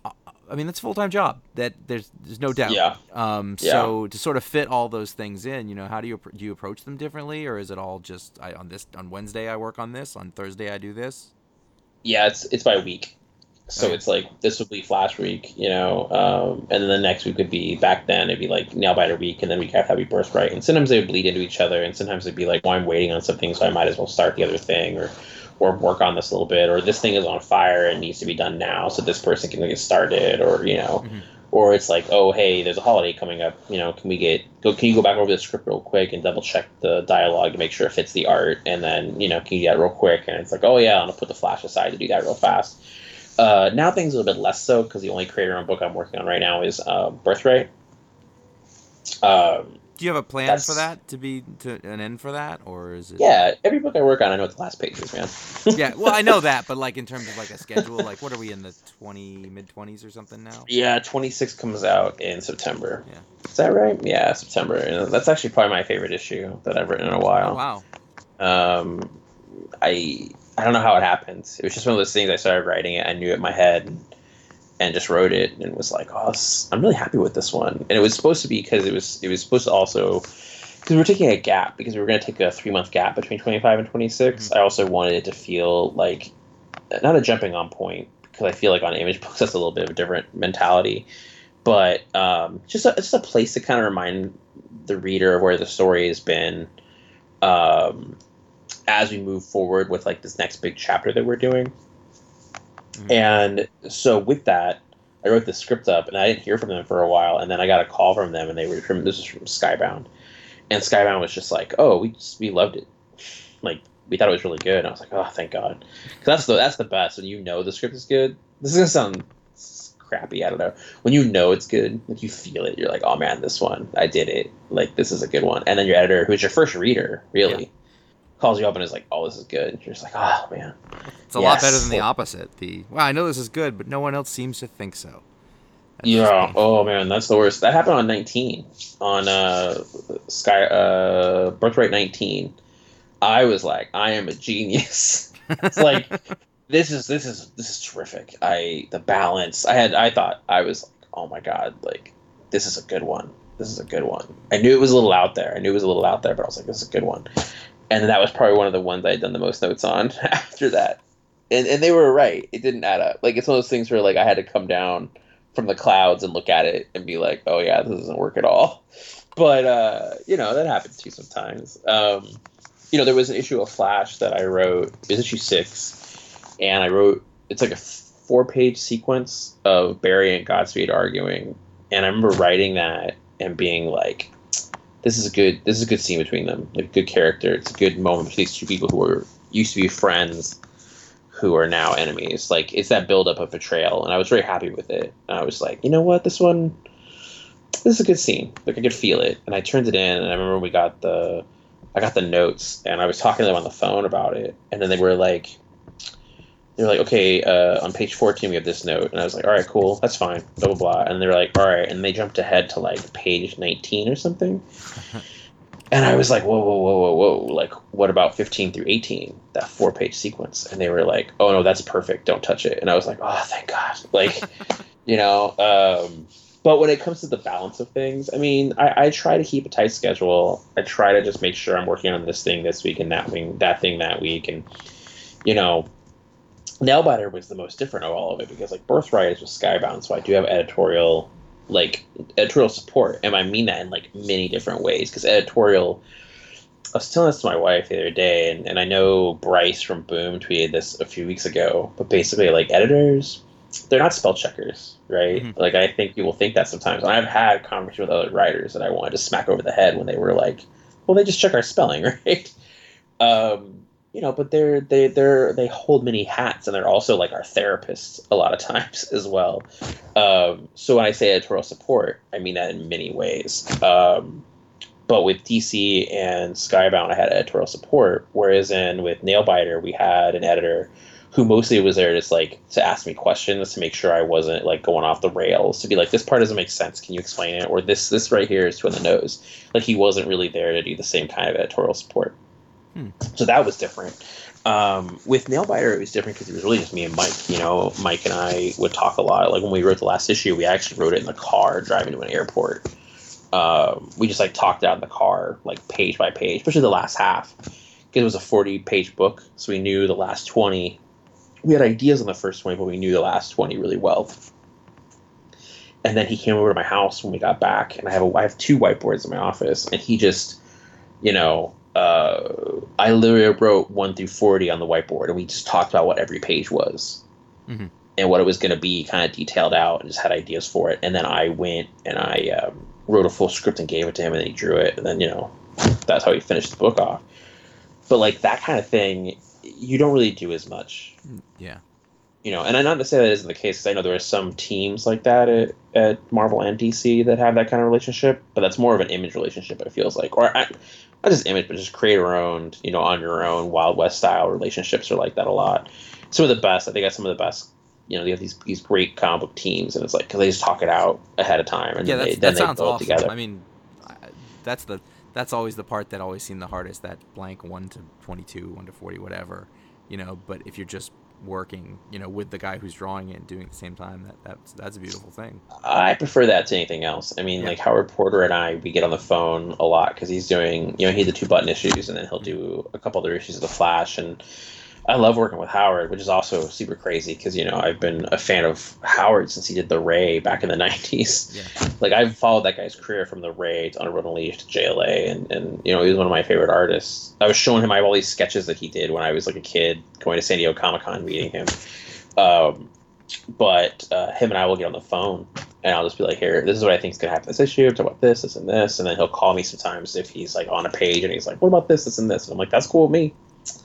I mean, that's a full time job. That there's there's no doubt.
Yeah.
Um.
Yeah.
So to sort of fit all those things in, you know, how do you do you approach them differently, or is it all just I, on this on Wednesday I work on this, on Thursday I do this?
Yeah, it's it's by week. So
Okay.
it's like this would be Flash week, you know, um, and then the next week would be back then it'd be like Nailbiter week, and then week after that'd be Birthright, and sometimes they would bleed into each other, and sometimes it'd be like, well, I'm waiting on something, so I might as well start the other thing, or or work on this a little bit, or this thing is on fire and needs to be done now, so this person can get started, or you know,
Mhm.
or it's like, oh hey, there's a holiday coming up, you know, can we get go? Can you go back over the script real quick and double check the dialogue to make sure it fits the art, and then you know, can you do that real quick? And it's like, oh yeah, I'm gonna put the Flash aside to do that real fast. Uh, now things are a little bit less so because the only creator-owned book I'm working on right now is uh, Birthright. Um,
Do you have a plan
That's-
for that to be to an end for that, or is it?
yeah, every book I work on, I know what the last page is, man.
Yeah. Well, I know that, but like in terms of like a schedule, like what are we in the twenty mid twenties or something now?
Yeah, twenty-six comes out in September.
Yeah.
Is that right? Yeah, September. And that's actually probably my favorite issue that I've written in a
Oh,
while.
wow.
Um, I I don't know how it happened. It was just one of those things. I started writing it. I knew it in my head, and, and just wrote it, and was like, "Oh, this, I'm really happy with this one." And it was supposed to be because it was it was supposed to also because we were taking a gap because we were going to take a three month gap between twenty-five and twenty-six.
Mhm.
I also wanted it to feel like not a jumping on point because I feel like on Image Books that's a little bit of a different mentality, but um, just a, just a place to kind of remind the reader of where the story has been. Um, as we move forward with like this next big chapter that we're doing.
Mhm.
And so with that, I wrote the script up and I didn't hear from them for a while. And then I got a call from them and they were from, this was from Skybound. And Skybound was just like, oh, we just, we loved it. Like we thought it was really good. And I was like, oh, thank God. Cause that's the, that's the best. When you know the script is good, this is going to sound crappy. I don't know. When you know it's good, like you feel it, you're like, oh man, this one, I did it. Like this is a good one. And then your editor, who's your first reader, really,
Yeah.
calls you up and is like, "Oh, this is good." And you're just like, "Oh man."
It's a lot
Yes.
better than the opposite. The wow, I know this is good, but no one else seems to think so. That's
Yeah.
just painful.
Oh man, that's the worst. That happened on nineteen on uh Sky uh Birthright nineteen. I was like, I am a genius. It's like this is this is this is terrific. I the balance. I had I thought I was like, oh my god, like this is a good one. This is a good one. I knew it was a little out there. I knew it was a little out there, but I was like, this is a good one. And then that was probably one of the ones I had done the most notes on after that. And and they were right. It didn't add up. Like it's one of those things where like I had to come down from the clouds and look at it and be like, oh yeah, this doesn't work at all. But uh, you know, that happens to you sometimes. Um, you know, there was an issue of Flash that I wrote. It was issue six, and I wrote. It's like a four-page sequence of Barry and Godspeed arguing, and I remember writing that and being like, "This is a good. This is a good scene between them. Like, good character. It's a good moment between these two people who were used to be friends, who are now enemies. Like, it's that buildup of betrayal, and I was very happy with it. And I was like, you know what, this one, this is a good scene. Like, I could feel it, and I turned it in, and I remember we got the, I got the notes, and I was talking to them on the phone about it, and then they were like, they were like, okay, uh, on page fourteen we have this note, and I was like, all right, cool, that's fine, blah blah blah, and they were like, all right, and they jumped ahead to like page nineteen or something. And I was like, whoa, whoa, whoa, whoa, whoa. Like, what about fifteen through eighteen? That four-page sequence. And they were like, oh, no, that's perfect. Don't touch it. And I was like, oh, thank God. Like, you know. Um, but when it comes to the balance of things, I mean, I, I try to keep a tight schedule. I try to just make sure I'm working on this thing this week and that thing, that thing that week. And, you know, Nailbiter was the most different of all of it because, like, Birthright is with Skybound. So I do have editorial like editorial support, and I mean that in like many different ways because editorial, I was telling this to my wife the other day, and, and I know Bryce from Boom tweeted this a few weeks ago, but basically like editors, they're not spell checkers, right?
Mhm.
Like I think people think that sometimes, and I've had conversations with other writers that I wanted to smack over the head when they were like, well, they just check our spelling, right? um You know, but they're they they're they hold many hats, and they're also like our therapists a lot of times as well. Um, so when I say editorial support, I mean that in many ways. Um, but with D C and Skybound, I had editorial support, whereas in with Nailbiter, we had an editor who mostly was there just like to ask me questions to make sure I wasn't like going off the rails, to be like, this part doesn't make sense, can you explain it? Or this this right here is too on the nose. Like he wasn't really there to do the same kind of editorial support.
Hmm.
So that was different. Um, with Nailbiter, it was different because it was really just me and Mike. You know, Mike and I would talk a lot. Like when we wrote the last issue, we actually wrote it in the car driving to an airport. Um, we just like talked out in the car, like page by page, especially the last half, because it was a forty-page book. So we knew the last twenty. We had ideas on the first twenty, but we knew the last twenty really well. And then he came over to my house when we got back, and I have a, I have two whiteboards in my office, and he just, you know. Uh, I literally wrote one through forty on the whiteboard, and we just talked about what every page was mm-hmm. and what it was going to be, kind of detailed out, and just had ideas for it. And then I went and I um, wrote a full script and gave it to him, and he drew it. And then, you know, that's how he finished the book off. But like that kind of thing, you don't really do as much.
Yeah.
You know, and I'm not to say that isn't the case, because I know there are some teams like that at, at Marvel and D C that have that kind of relationship, but that's more of an Image relationship, it feels like. Or I, not just Image, but just creator-owned, you know, on your own Wild West style relationships are like that a lot. Some of the best, I think, that's some of the best. You know, they have these these great comic book teams, and it's like because they just talk it out ahead of time, and
yeah,
then they,
that
then
sounds
they build
awesome.
together.
I mean, that's the that's always the part that always seemed the hardest. That blank one to twenty-two, one to forty, whatever. You know, but if you're just working, you know, with the guy who's drawing it and doing it at the same time, that that's that's a beautiful thing.
I prefer that to anything else. I mean,
yeah.
like Howard Porter and I, we get on the phone a lot because he's doing, you know, he had the two button issues, and then he'll do a couple other issues of the Flash, and I love working with Howard, which is also super crazy because, you know, I've been a fan of Howard since he did The Ray back in the nineties.
Yeah.
Like, I've followed that guy's career from The Ray to Underworld Unleashed to J L A, and, and, you know, he was one of my favorite artists. I was showing him I have all these sketches that he did when I was, like, a kid going to San Diego Comic-Con meeting him. Um, but uh, him and I will get on the phone, and I'll just be like, here, this is what I think is going to happen this issue. Talk about this, this, and this. And then he'll call me sometimes if he's, like, on a page, and he's like, what about this, this, and this? And I'm like, that's cool with me.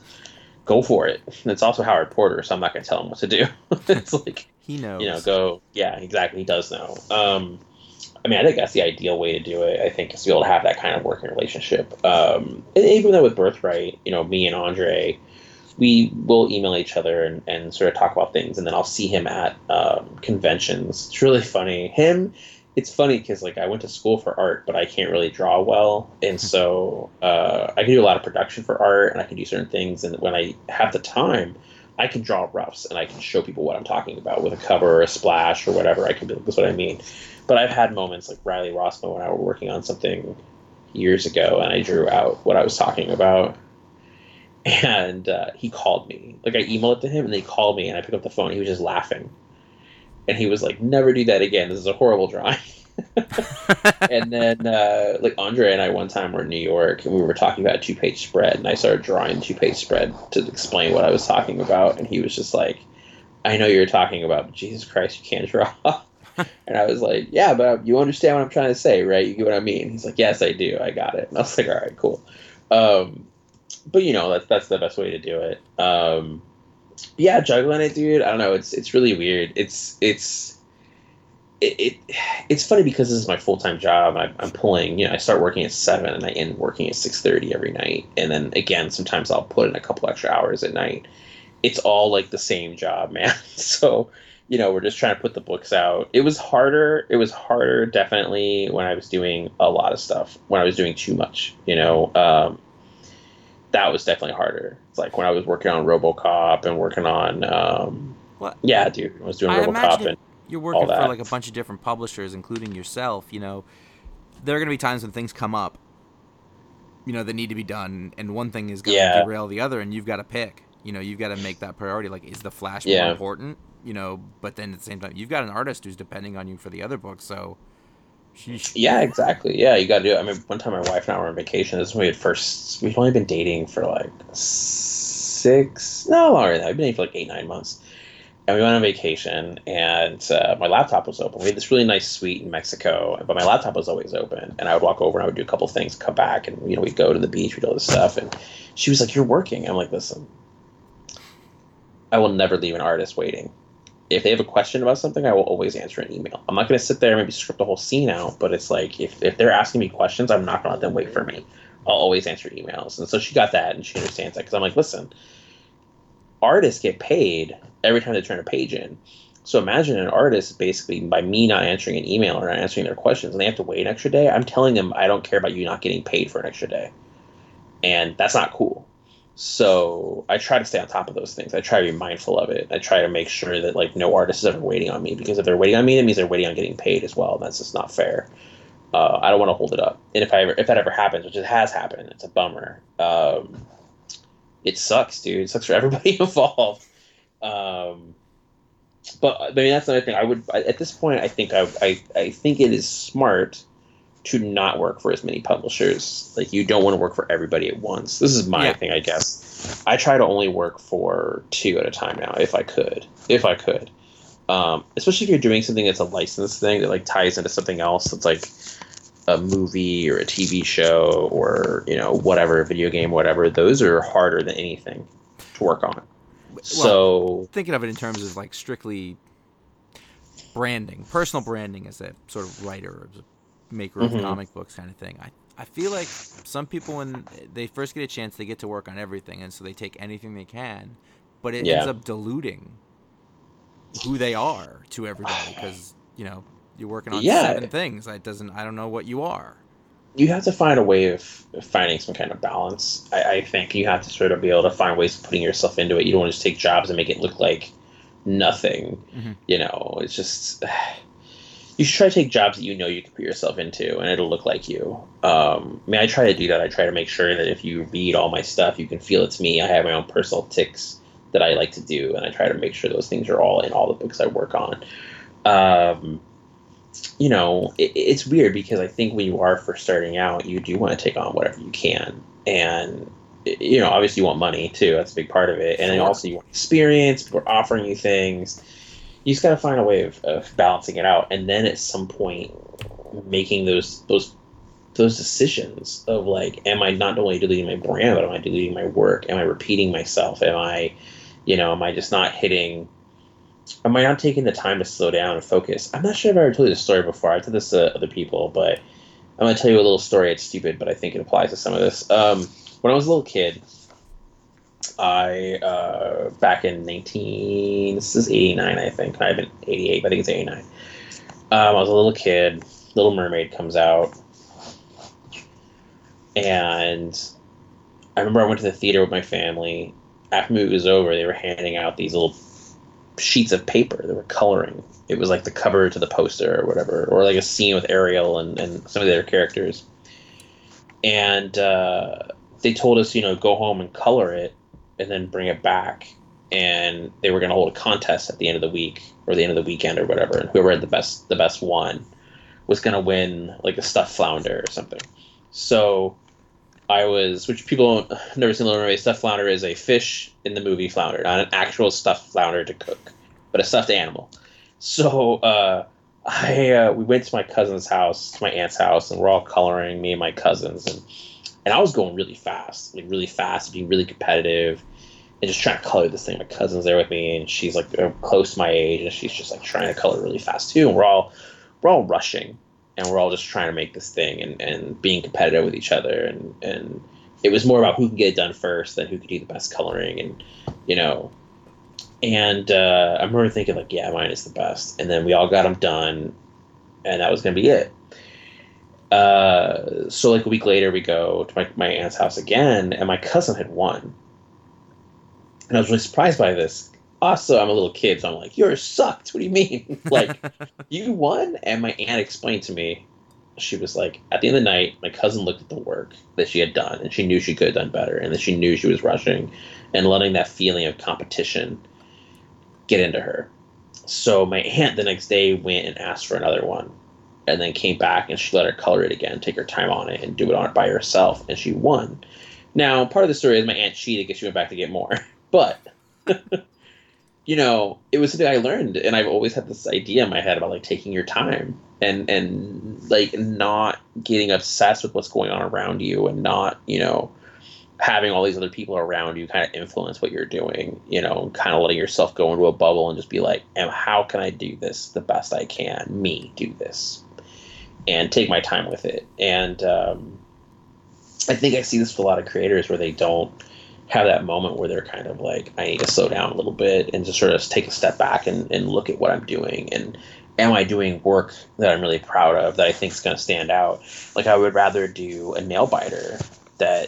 Go for it. And it's also Howard Porter, so I'm not going to tell him what to do. It's like,
he knows.
You know, go. Yeah, exactly. He does know. Um, I mean, I think that's the ideal way to do it. I think is to be able to have that kind of working relationship. Um, and even though with Birthright, you know, me and Andre, we will email each other and, and sort of talk about things, and then I'll see him at um, conventions. It's really funny. Him. It's funny because, like, I went to school for art, but I can't really draw well. And so uh, I can do a lot of production for art, and I can do certain things. And when I have the time, I can draw roughs, and I can show people what I'm talking about with a cover or a splash or whatever. I can be like, that's what I mean. But I've had moments like Riley Rossmo and I were working on something years ago, and I drew out what I was talking about. And uh, he called me. Like, I emailed it to him, and they called me, and I picked up the phone. And he was just laughing. And he was like, never do that again. This is a horrible drawing. And then, uh, like, Andre and I one time were in New York, and we were talking about a two-page spread, and I started drawing a two-page spread to explain what I was talking about, and he was just like, I know you're talking about, but Jesus Christ, you can't draw. And I was like, yeah, but you understand what I'm trying to say, right? You get what I mean? He's like, yes, I do. I got it. And I was like, all right, cool. Um, but, you know, that's, that's the best way to do it. Um, yeah, juggling it, dude. I don't know. It's it's really weird. It's it's it, it it's funny because this is my full time job. I, I'm pulling. You know, I start working at seven and I end working at six thirty every night. And then again, sometimes I'll put in a couple extra hours at night. It's all like the same job, man. So, you know, we're just trying to put the books out. It was harder. It was harder, definitely, when I was doing a lot of stuff. When I was doing too much, you know. Um, that was definitely harder. It's like when I was working on RoboCop and working on, um,
well,
yeah, dude, I was doing
I
RoboCop and
you're working
all that.
for like a bunch of different publishers, including yourself. You know, there are going to be times when things come up, you know, that need to be done, and one thing is going to
yeah.
derail the other, and you've got to pick. You know, you've got to make that priority. Like, is the Flash
yeah.
more important? You know, but then at the same time, you've got an artist who's depending on you for the other book, so. Sheesh.
Yeah, exactly. Yeah, you got to do it. I mean, one time my wife and I were on vacation. This is when we had first. We'd only been dating for like six, no longer than that. We've been dating for like eight, nine months. And we went on vacation, and uh, my laptop was open. We had this really nice suite in Mexico, but my laptop was always open. And I would walk over and I would do a couple things, come back, and you know, we'd go to the beach, we'd do all this stuff. And she was like, "You're working." I'm like, "Listen, I will never leave an artist waiting. If they have a question about something, I will always answer an email. I'm not going to sit there and maybe script the whole scene out, but it's like, if, if they're asking me questions, I'm not going to let them wait for me. I'll always answer emails." And so she got that, and she understands that, because I'm like, listen, artists get paid every time they turn a page in. So imagine an artist, basically, by me not answering an email or not answering their questions, and they have to wait an extra day, I'm telling them I don't care about you not getting paid for an extra day. And that's not cool. So I try to stay on top of those things. I try to be mindful of it. I try to make sure that like no artist is ever waiting on me, because if they're waiting on me, that means they're waiting on getting paid as well. And that's just not fair. Uh, I don't want to hold it up. And if I ever, if that ever happens, which it has happened, it's a bummer. Um, it sucks, dude. It sucks for everybody involved. Um, but I mean, that's another thing. I would at this point, I think I, I I think it is smart to not work for as many publishers. Like, you don't want to work for everybody at once. This is my
Yeah.
thing, I guess. I try to only work for two at a time now, if I could. If I could. Um, especially if you're doing something that's a licensed thing that like ties into something else that's like a movie or a T V show or, you know, whatever, a video game, whatever. Those are harder than anything to work on. So
Thinking of it in terms of like strictly branding, personal branding as a sort of writer or as a maker of
Mhm.
comic books kind of thing. I, I feel like some people, when they first get a chance, they get to work on everything, and so they take anything they can, but it
Yeah.
ends up diluting who they are to everybody, because, you know, you're working on
Yeah.
seven things. I doesn't. I don't know what you are.
you have to find a way of finding some kind of balance. I, I think you have to sort of be able to find ways of putting yourself into it. You don't want to just take jobs and make it look like nothing.
Mhm.
You know, it's just you should try to take jobs that you know you can put yourself into, and it'll look like you. Um, I mean, I try to do that. I try to make sure that if you read all my stuff, you can feel it's me. I have my own personal tics that I like to do, and I try to make sure those things are all in all the books I work on. Um, you know, it, it's weird because I think when you are first starting out, you do want to take on whatever you can. And, you know, obviously you want money too. That's a big part of it. And then
Sure.
also you want experience. People are offering you things. You just got to find a way of, of balancing it out. And then at some point, making those, those, those decisions of like, am I not only deleting my brand, but am I deleting my work? Am I repeating myself? Am I, you know, am I just not hitting... Am I not taking the time to slow down and focus? I'm not sure if I ever told you this story before. I've told this to other people, but I'm going to tell you a little story. It's stupid, but I think it applies to some of this. Um, when I was a little kid, I, uh, back in nineteen, this is eighty-nine, I think. I've been eighty-eight, but I think it's eighty-nine. Um, I was a little kid. Little Mermaid comes out. And I remember I went to the theater with my family. After the movie was over, they were handing out these little sheets of paper. They were coloring. It was like the cover to the poster or whatever, or like a scene with Ariel and, and some of the other characters. And uh, they told us, you know, go home and color it and then bring it back. And they were going to hold a contest at the end of the week or the end of the weekend or whatever. And whoever had the best, the best one was going to win like a stuffed flounder or something. So I was, which people have never seen Little Mermaid, stuffed flounder is a fish in the movie Flounder, not an actual stuffed flounder to cook, but a stuffed animal. So uh, I uh, we went to my cousin's house, to my aunt's house, and we're all coloring, me and my cousins, and and I was going really fast, like really fast, being really competitive, and just trying to color this thing. My cousin's there with me, and she's like close to my age, and she's just like trying to color really fast too, and we're all we're all rushing. And we're all just trying to make this thing and, and being competitive with each other. And, and it was more about who can get it done first than who could do the best coloring. And, you know, and uh, I remember thinking like, yeah, mine is the best. And then we all got them done and that was going to be it. Uh, so like a week later we go to my, my aunt's house again and my cousin had won. And I was really surprised by this. Also, I'm a little kid, so I'm like, you're sucked. What do you mean? Like, you won? And my aunt explained to me, she was like, at the end of the night, my cousin looked at the work that she had done, and she knew she could have done better, and that she knew she was rushing, and letting that feeling of competition get into her. So my aunt the next day went and asked for another one, and then came back, and she let her color it again, take her time on it, and do it on it by herself, and she won. Now, part of the story is my aunt cheated because she went back to get more, but... you know, it was something I learned, and I've always had this idea in my head about like taking your time and and like not getting obsessed with what's going on around you, and not, you know, having all these other people around you kind of influence what you're doing. You know, kind of letting yourself go into a bubble and just be like, "And how can I do this the best I can? Me do this, and take my time with it." And um, I think I see this with a lot of creators where they don't have that moment where they're kind of like, I need to slow down a little bit and just sort of take a step back and, and look at what I'm doing. And am I doing work that I'm really proud of, that I think is going to stand out? Like, I would rather do a nail biter that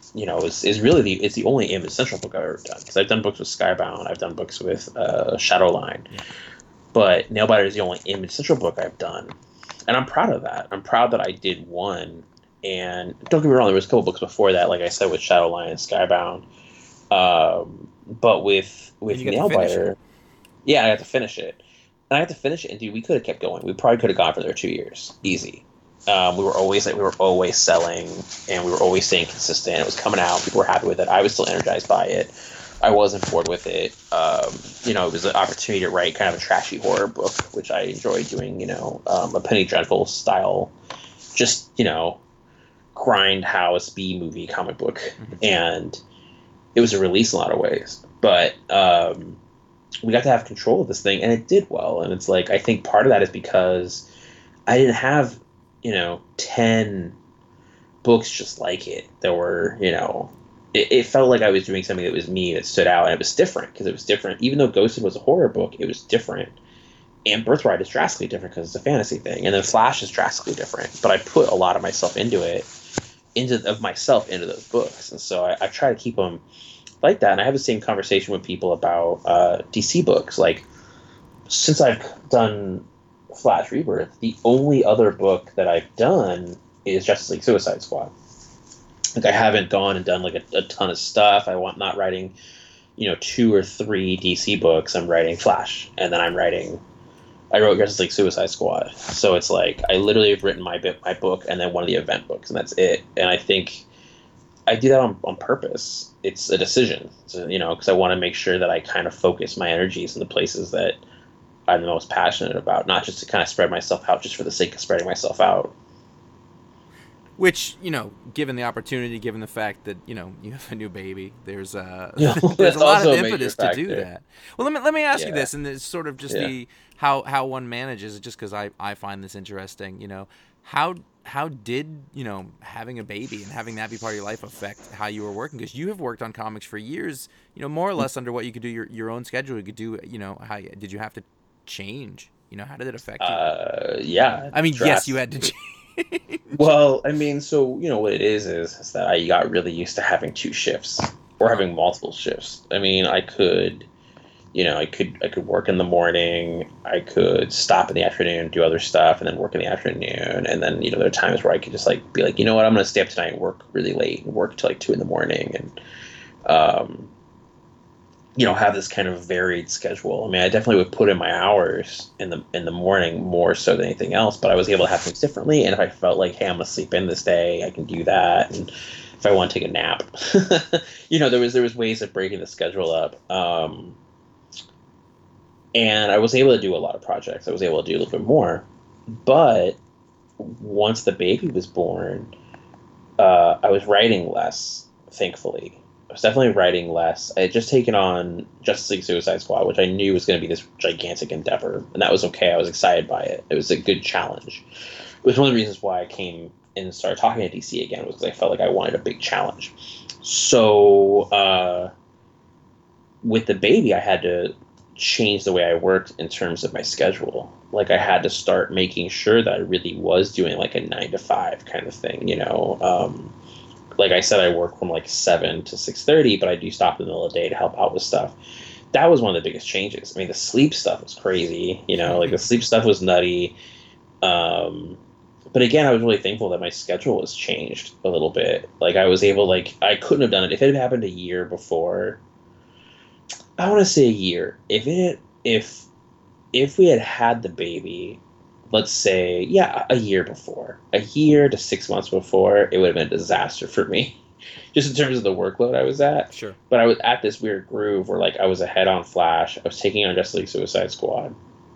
you know, is, is really the it's the only Image Central book I've ever done, because I've done books with Skybound, I've done books with uh, Shadowline, yeah. but Nailbiter is the only Image Central book I've done, and I'm proud of that. I'm proud that I did one, and don't get me wrong, there was a couple books before that, like I said, with Shadowline and Skybound, um, but with with Nailbiter, yeah, I got to finish it, and I had to finish it, and dude, we could have kept going. We probably could have gone for there two years, easy. Um, we were always like we were always selling, and we were always staying consistent. It was coming out. People were happy with it. I was still energized by it. I wasn't bored with it. Um, you know, it was an opportunity to write kind of a trashy horror book, which I enjoyed doing. You know, um, a Penny Dreadful style, just you know, grindhouse B movie comic book, mm-hmm. and it was a release in a lot of ways. But um, we got to have control of this thing, and it did well. And it's like I think part of that is because I didn't have, you know, ten books just like it. There were, you know, it, it felt like I was doing something that was me, that stood out, and it was different because it was different. Even though Ghosted was a horror book, it was different. And Birthright is drastically different because it's a fantasy thing. And then Flash is drastically different. But I put a lot of myself into it, into of myself into those books. And so I, I try to keep them like that. And I have the same conversation with people about uh, D C books. Like, since I've done Flash Rebirth, the only other book that I've done is Justice League Suicide Squad. Like, I haven't gone and done like a, a ton of stuff. I want not writing, you know, two or three D C books. I'm writing Flash, and then I'm writing. I wrote Justice League Suicide Squad. So it's like I literally have written my bit, my book, and then one of the event books, and that's it. And I think I do that on, on purpose. It's a decision, so, you know, because I want to make sure that I kind of focus my energies in the places that I'm the most passionate about, not just to kind of spread myself out just for the sake of spreading myself out.
Which, you know, given the opportunity, given the fact that, you know, you have a new baby, there's uh,
yeah,
there's a lot of impetus to do
factor.
that. Well, let me let me ask
yeah.
you this, and it's sort of just
yeah.
the how how one manages it, just because I, I find this interesting. You know, how how did, you know, having a baby and having that be part of your life affect how you were working? Because you have worked on comics for years, you know, more or less under what you could do your, your own schedule. You could do, you know, how did you have to change? You know, how did it affect you?
Uh, yeah.
I mean, yes, you had to change.
Well, I mean, so, you know, what it is, is, is that I got really used to having two shifts or having multiple shifts. I mean, I could, you know, I could, I could work in the morning, I could stop in the afternoon, do other stuff, and then work in the afternoon. And then, you know, there are times where I could just like be like, you know what, I'm going to stay up tonight and work really late and work till like two in the morning. And, um, you know, have this kind of varied schedule. I mean, I definitely would put in my hours in the in the morning more so than anything else, but I was able to have things differently. And if I felt like, hey, I'm gonna sleep in this day, I can do that. And if I want to take a nap, you know, there was there was ways of breaking the schedule up. Um, and I was able to do a lot of projects. I was able to do a little bit more. But once the baby was born, uh, I was writing less, thankfully. I was definitely writing less. I had just taken on Justice League Suicide Squad, which I knew was going to be this gigantic endeavor, and that was okay. I was excited by it. It was a good challenge. It was one of the reasons why I came and started talking to D C again, was because I felt like I wanted a big challenge. So uh, with the baby, I had to change the way I worked in terms of my schedule. Like, I had to start making sure that I really was doing like a nine to five kind of thing, you know. Um, Like I said, I work from like seven to six thirty, but I do stop in the middle of the day to help out with stuff. That was one of the biggest changes. I mean, the sleep stuff was crazy. You know, like the sleep stuff was nutty. Um, but again, I was really thankful that my schedule was changed a little bit. Like, I was able, like, I couldn't have done it if it had happened a year before. I want to say a year. If it, if, if we had had the baby, let's say, yeah, a year before, a year to six months before, it would have been a disaster for me, just in terms of the workload I was at.
Sure.
But I was at this weird groove where, like, I was ahead on Flash. I was taking on Justice League Suicide Squad.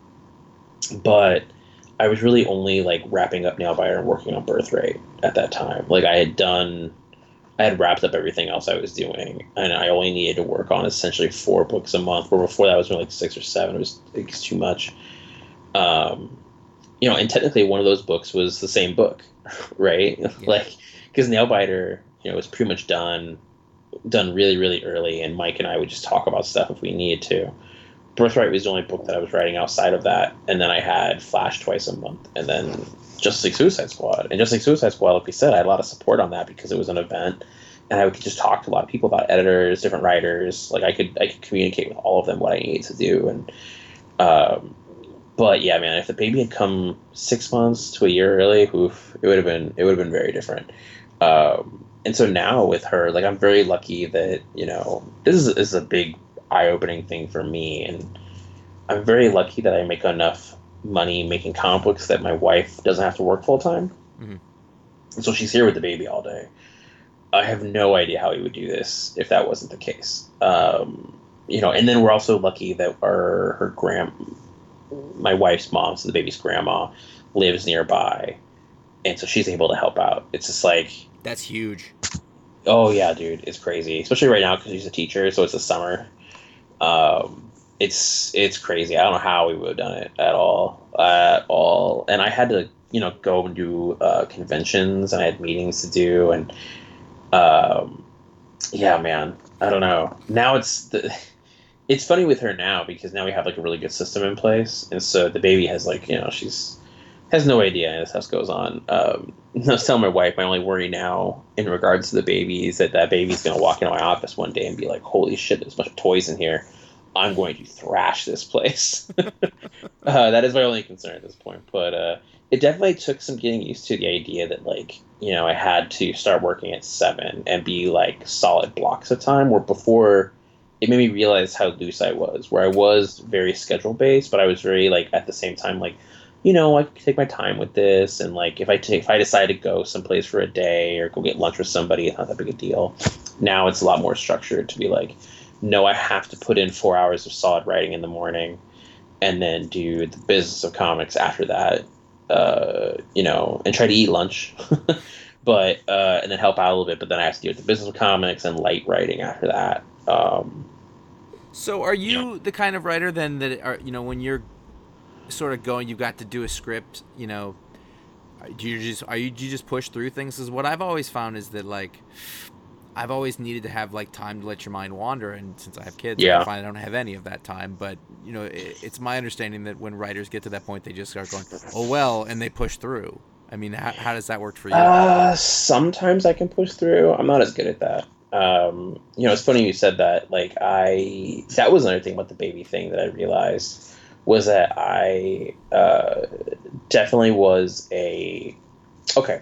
But I was really only, like, wrapping up Nailbiter and working on Birthright at that time. Like, I had done, I had wrapped up everything else I was doing, and I only needed to work on essentially four books a month, where before that was only like six or seven. It was, it was too much. Um... You know, and technically one of those books was the same book, right? Yeah. Like, because Nailbiter, you know, was pretty much done, done really, really early, and Mike and I would just talk about stuff if we needed to. Birthright was the only book that I was writing outside of that, and then I had Flash twice a month, and then Justice League Suicide Squad. And Justice League Suicide Squad, like we said, I had a lot of support on that because it was an event, and I could just talk to a lot of people about editors, different writers. Like I could I could communicate with all of them what I needed to do. And um, but yeah, man, if the baby had come six months to a year early, oof, it would have been it would have been very different. Um, and so now with her, like I'm very lucky that you know this is, is a big eye opening thing for me, and I'm very lucky that I make enough money making comic books that my wife doesn't have to work full time. Mm-hmm. And so she's here with the baby all day. I have no idea how we would do this if that wasn't the case. Um, you know, and then we're also lucky that our her grand, my wife's mom, so the baby's grandma, lives nearby, and so she's able to help out. It's just like
that's huge.
Oh yeah, dude, it's crazy, especially right now because she's a teacher, so it's the summer. Um, it's it's crazy. I don't know how we would have done it at all, at all. And I had to, you know, go and do uh, conventions, and I had meetings to do, and. Um, yeah, man, I don't know. Now it's the, it's funny with her now because now we have like a really good system in place, and so the baby has like you know she's has no idea how this house goes on. Um, I was telling my wife my only worry now in regards to the baby is that that baby's gonna walk into my office one day and be like, "Holy shit, there's a bunch of toys in here. I'm going to thrash this place." uh, that is my only concern at this point, but uh, it definitely took some getting used to the idea that like. You know, I had to start working at seven and be like solid blocks of time. Where before, it made me realize how loose I was. Where I was very schedule based, but I was very like at the same time like, you know, I could take my time with this, and like if I take if I decide to go someplace for a day or go get lunch with somebody, it's not that big a deal. Now it's a lot more structured to be like, no, I have to put in four hours of solid writing in the morning, and then do the business of comics after that. Uh, you know, and try to eat lunch, but uh, and then help out a little bit. But then I have to do the business of comics and light writing after that. Um,
so, are you,
you know.
the kind of writer then that are you know when you're sort of going, you've got to do a script. You know, do you just are you do you just push through things? Because what I've always found is that like. I've always needed to have like time to let your mind wander, and since I have kids,
yeah.
I find I don't have any of that time. But you know, it, it's my understanding that when writers get to that point, they just start going, "Oh well," and they push through. I mean, how, how does that work for you?
Uh, sometimes I can push through. I'm not as good at that. Um, you know, it's funny you said that. Like, I that was another thing about the baby thing that I realized was that I uh, definitely was a okay.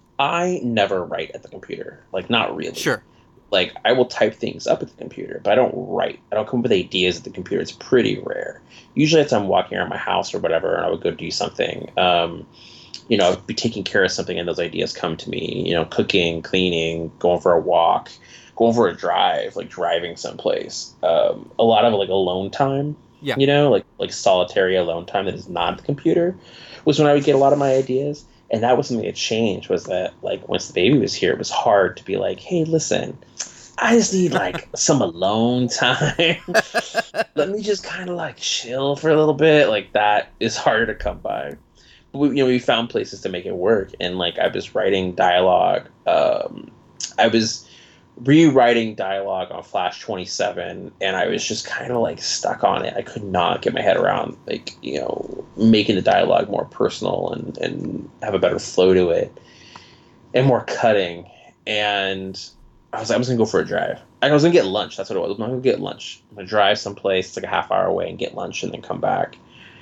I never write at the computer. Like, not really.
Sure.
Like, I will type things up at the computer, but I don't write. I don't come up with ideas at the computer. It's pretty rare. Usually it's I'm walking around my house or whatever, and I would go do something. Um, you know, I'd be taking care of something, and those ideas come to me. You know, cooking, cleaning, going for a walk, going for a drive, like driving someplace. Um, a lot of, like, alone time.
Yeah.
You know, like like solitary alone time that is not at the computer was when I would get a lot of my ideas. And that was something that changed, was that, like, once the baby was here, it was hard to be like, hey, listen, I just need, like, some alone time. Let me just kind of, like, chill for a little bit. Like, that is harder to come by. But, we, you know, we found places to make it work. And, like, I was writing dialogue. Um, I was rewriting dialogue on Flash twenty-seven, and I was just kind of, like, stuck on it. I could not get my head around, like, you know, making the dialogue more personal and, and have a better flow to it and more cutting. And I was like, I'm just gonna go for a drive. I was gonna get lunch. That's what it was. I'm gonna get lunch. I'm gonna drive someplace. It's like a half hour away and get lunch and then come back.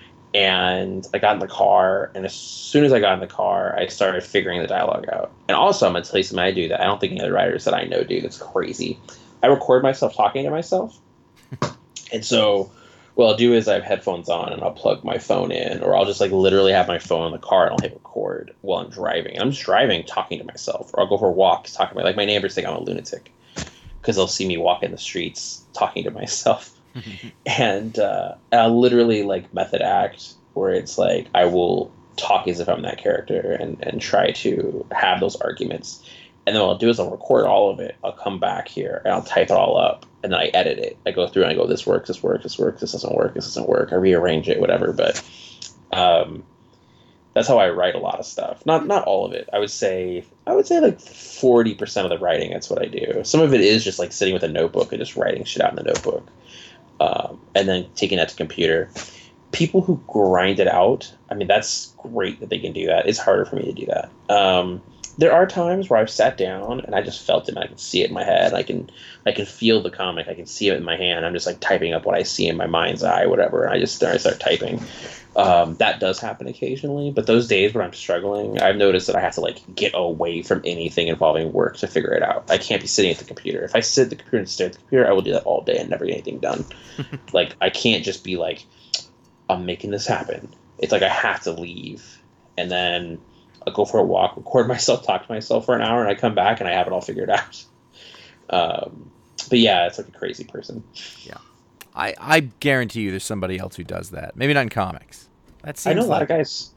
And I got in the car, and as soon as I got in the car, I started figuring the dialogue out. And also, I'm gonna tell you something I do that I don't think any other writers that I know do. That's crazy. I record myself talking to myself, and so what I'll do is I have headphones on, and I'll plug my phone in, or I'll just like literally have my phone in the car and I'll hit record while I'm driving. And I'm just driving, talking to myself, or I'll go for walks, talking to my like my neighbors think I'm a lunatic because they'll see me walk in the streets talking to myself. and uh, I'll literally like method act where it's like I will talk as if I'm that character and, and try to have those arguments. And then what I'll do is I'll record all of it. I'll come back here and I'll type it all up, and then I edit it. I go through and I go, this works, this works, this works, this doesn't work, this doesn't work. I rearrange it, whatever. But um, that's how I write a lot of stuff. Not not all of it. I would say I would say like forty percent of the writing. That's what I do. Some of it is just like sitting with a notebook and just writing shit out in the notebook. Um, and then taking that to computer. People who grind it out, I mean, that's great that they can do that. It's harder for me to do that. Um, there are times where I've sat down and I just felt it and I can see it in my head. I can I can feel the comic. I can see it in my hand. I'm just like typing up what I see in my mind's eye, whatever. And I just start, I start typing. Um, that does happen occasionally, but those days when I'm struggling, I've noticed that I have to like get away from anything involving work to figure it out. I can't be sitting at the computer. If I sit at the computer and stare at the computer, I will do that all day and never get anything done. Like I can't just be like, I'm making this happen. It's like I have to leave, and then I'll go for a walk, record myself, talk to myself for an hour, and I come back and I have it all figured out. Um, but yeah, it's like a crazy person.
Yeah. I, I guarantee you there's somebody else who does that. Maybe not in comics. That seems
I know a lot
like...
of guys.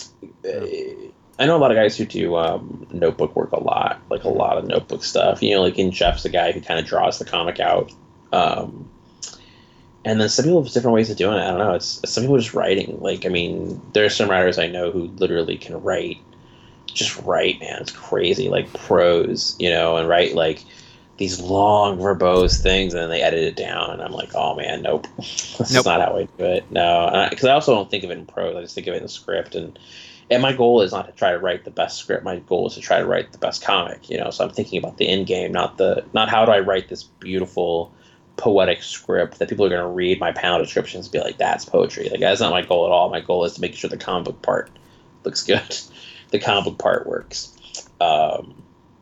Uh, I know a lot of guys who do um, notebook work a lot, like a lot of notebook stuff. You know, like in Jeff's a guy who kind of draws the comic out. Um, and then some people have different ways of doing it. I don't know. It's some people just writing. Like, I mean, there are some writers I know who literally can write, just write, man. It's crazy. Like prose, you know, and write like these long verbose things, and then they edit it down, and I'm like, oh man, nope, this
Nope.
is not how I do it. No, because I, I also don't think of it in prose. I just think of it in the script, and and my goal is not to try to write the best script. My goal is to try to write the best comic. You know, so I'm thinking about the end game, not the not how do I write this beautiful poetic script that people are going to read my panel descriptions and be like, that's poetry. Like that's not my goal at all. My goal is to make sure the comic book part looks good, the comic book part works. Um,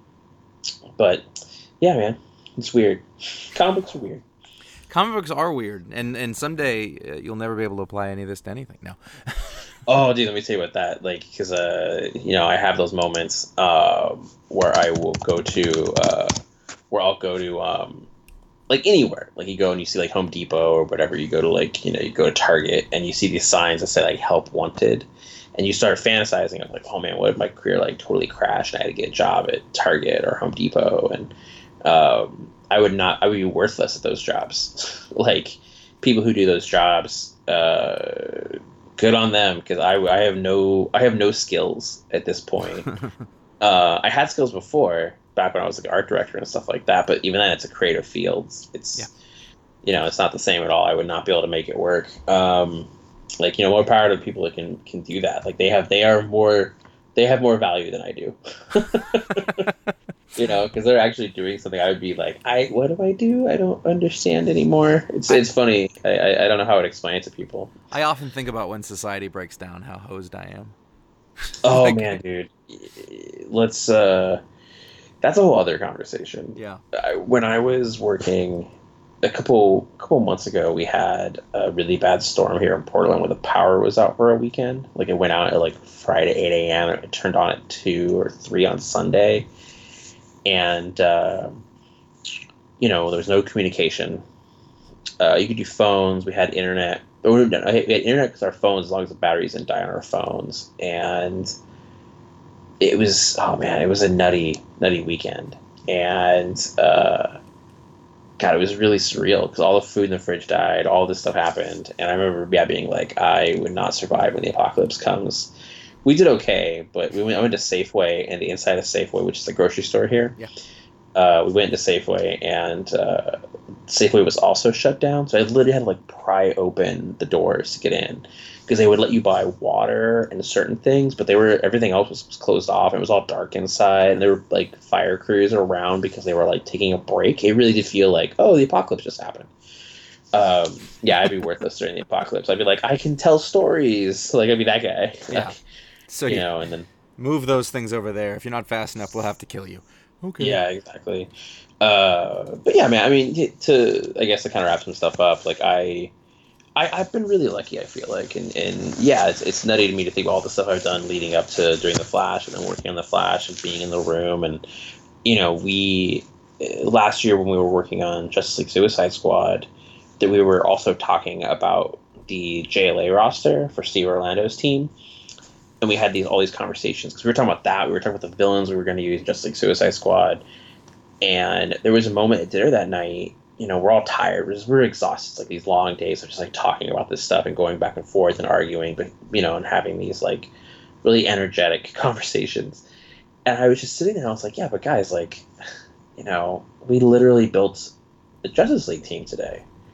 but yeah, man, it's weird. Comic books are weird.
Comic books are weird, and and someday uh, you'll never be able to apply any of this to anything. No.
Oh, dude, let me tell you about that. Like, because uh, you know, I have those moments um, where I will go to, uh, where I'll go to, um, like anywhere. Like you go and you see like Home Depot or whatever. You go to like, you know, you go to Target and you see these signs that say like "Help Wanted," and you start fantasizing of like, oh man, what if my career like totally crashed and I had to get a job at Target or Home Depot, and um, I would not, I would be worthless at those jobs. Like people who do those jobs, uh, good on them, because I, I have no, I have no skills at this point. uh, I had skills before, back when I was like art director and stuff like that, but even then, it's a creative field. It's,
Yeah.
you know, it's not the same at all. I would not be able to make it work. Um, like, you know, more power to people that can can do that. Like they have, they are more, they have more value than I do. You know, because they're actually doing something. I would be like, I what do I do? I don't understand anymore. It's it's funny. I, I I don't know how to explain it to people.
I often think about when society breaks down, how hosed I am.
Oh
Like-
man, dude, let's. uh That's a whole other conversation.
Yeah.
I, when I was working a couple couple months ago, we had a really bad storm here in Portland where the power was out for a weekend. Like it went out at like Friday eight a.m. and it turned on at two or three on Sunday. And, uh, you know, there was no communication. Uh, you could do phones. We had internet. Oh, no, we had internet because our phones, as long as the batteries didn't die on our phones. And it was, oh man, it was a nutty, nutty weekend. And, uh, God, it was really surreal because all the food in the fridge died. All this stuff happened. And I remember yeah, being like, I would not survive when the apocalypse comes. We did okay, but we went, I went to Safeway, and the inside of Safeway, which is the grocery store here,
Yeah.
uh, we went to Safeway, and uh, Safeway was also shut down. So I literally had to like pry open the doors to get in because they would let you buy water and certain things, but they were everything else was, was closed off. And it was all dark inside, and there were like fire crews around because they were like taking a break. It really did feel like, oh, the apocalypse just happened. Um, yeah, I'd be worthless during the apocalypse. I'd be like, I can tell stories. Like I'd be that guy.
Yeah.
Like,
So
you
you
know, and then
move those things over there. If you're not fast enough, we'll have to kill you. Okay.
yeah, exactly. Uh, but yeah, man. I mean, to I guess to kind of wrap some stuff up, like I, I I've been really lucky. I feel like, and and yeah, it's it's nutty to me to think about all the stuff I've done leading up to doing the Flash and then working on the Flash and being in the room, and you know, we last year when we were working on Justice League Suicide Squad, that we were also talking about the J L A roster for Steve Orlando's team. And we had these all these conversations because we were talking about that. We were talking about the villains we were going to use, just like Suicide Squad. And there was a moment at dinner that night. You know, we're all tired. We're, just, we're exhausted. It's like these long days of just like talking about this stuff and going back and forth and arguing, but you know, and having these like really energetic conversations. And I was just sitting there. And I was like, yeah, but guys, like, you know, we literally built the Justice League team today.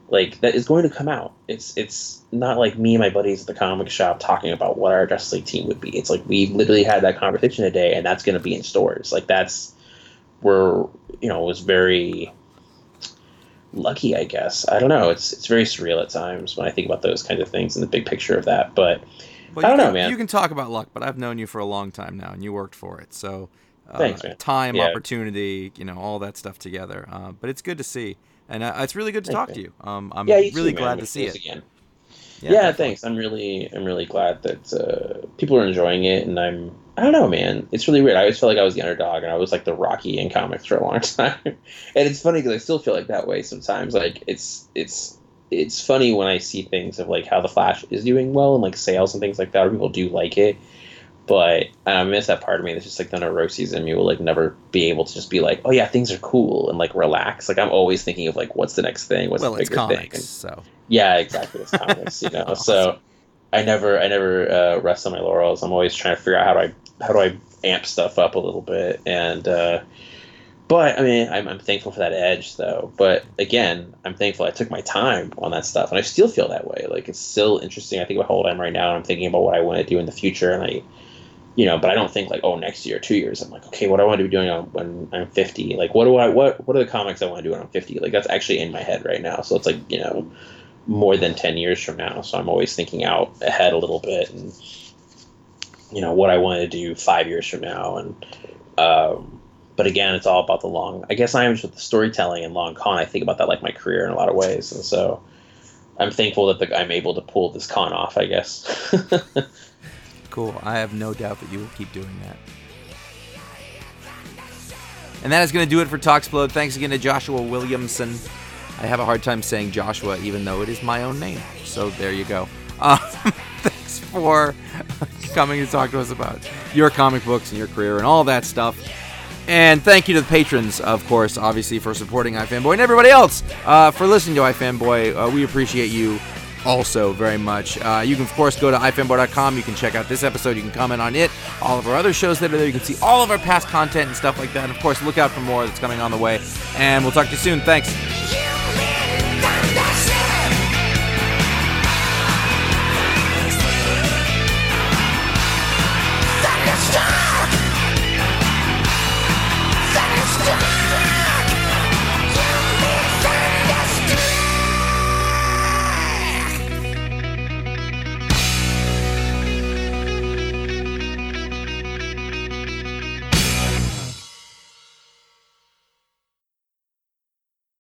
like that is going to come out. It's it's not like me and my buddies at the comic shop talking about what our Justice League team would be. It's like we literally had that conversation today, and that's going to be in stores. Like that's where, you know, it was very lucky, I guess. I don't know. It's it's very surreal at times when I think about those kinds of things and the big picture of that. But
well,
I don't
can,
know, man.
You can talk about luck, but I've known you for a long time now, and you worked for it. So uh,
thanks, man.
Time,
yeah.
opportunity, you know, all that stuff together. Uh, but it's good to see. And uh, it's really good to
Thanks,
talk
man.
to you. Um, I'm
yeah, you
really
too,
glad
man.
to see it.
Again.
Yeah,
Yeah,
definitely.
thanks. I'm really, I'm really glad that uh, people are enjoying it, and I'm, I don't know, man. It's really weird. I always felt like I was the underdog, and I was like the Rocky in comics for a long time. And it's funny because I still feel like that way sometimes. Like it's, it's, it's funny when I see things of like how the Flash is doing well and like sales and things like that, where people do like it. But I miss that part of me that's just like the neuroses in me will like never be able to just be like, oh yeah, things are cool and like relax. Like I'm always thinking of like what's the next thing, what's
well,
the
it's
bigger
comics,
thing. And,
so
yeah, exactly. It's comics, you know.
Awesome.
So I never, I never uh, rest on my laurels. I'm always trying to figure out how do I, how do I amp stuff up a little bit. And uh, but I mean, I'm, I'm thankful for that edge, though. But again, I'm thankful I took my time on that stuff, and I still feel that way. Like it's still interesting. I think about how old I am right now, and I'm thinking about what I want to do in the future, and I. You know, but I don't think like, oh, next year, two years. I'm like, okay, what do I want to be doing on, when I'm fifty? Like, what do I, what, what are the comics I want to do when I'm fifty? Like, that's actually in my head right now. So it's like, you know, more than ten years from now. So I'm always thinking out ahead a little bit, and you know what I want to do five years from now. And um, but again, it's all about the long. I guess I am with the storytelling and long con. I think about that like my career in a lot of ways, and so I'm thankful that the, I'm able to pull this con off, I guess.
cool. I have no doubt that you will keep doing that. And that is going to do it for Talksplode. Thanks again to Joshua Williamson. I have a hard time saying Joshua, even though it is my own name. So there you go. Um, thanks for coming to talk to us about your comic books and your career and all that stuff. And thank you to the patrons, of course, obviously, for supporting iFanboy, and everybody else uh, for listening to iFanboy. Uh, we appreciate you also very much. Uh, you can, of course, go to i fanboy dot com. You can check out this episode. You can comment on it. All of our other shows that are there. You can see all of our past content and stuff like that. And, of course, look out for more that's coming on the way. And we'll talk to you soon. Thanks.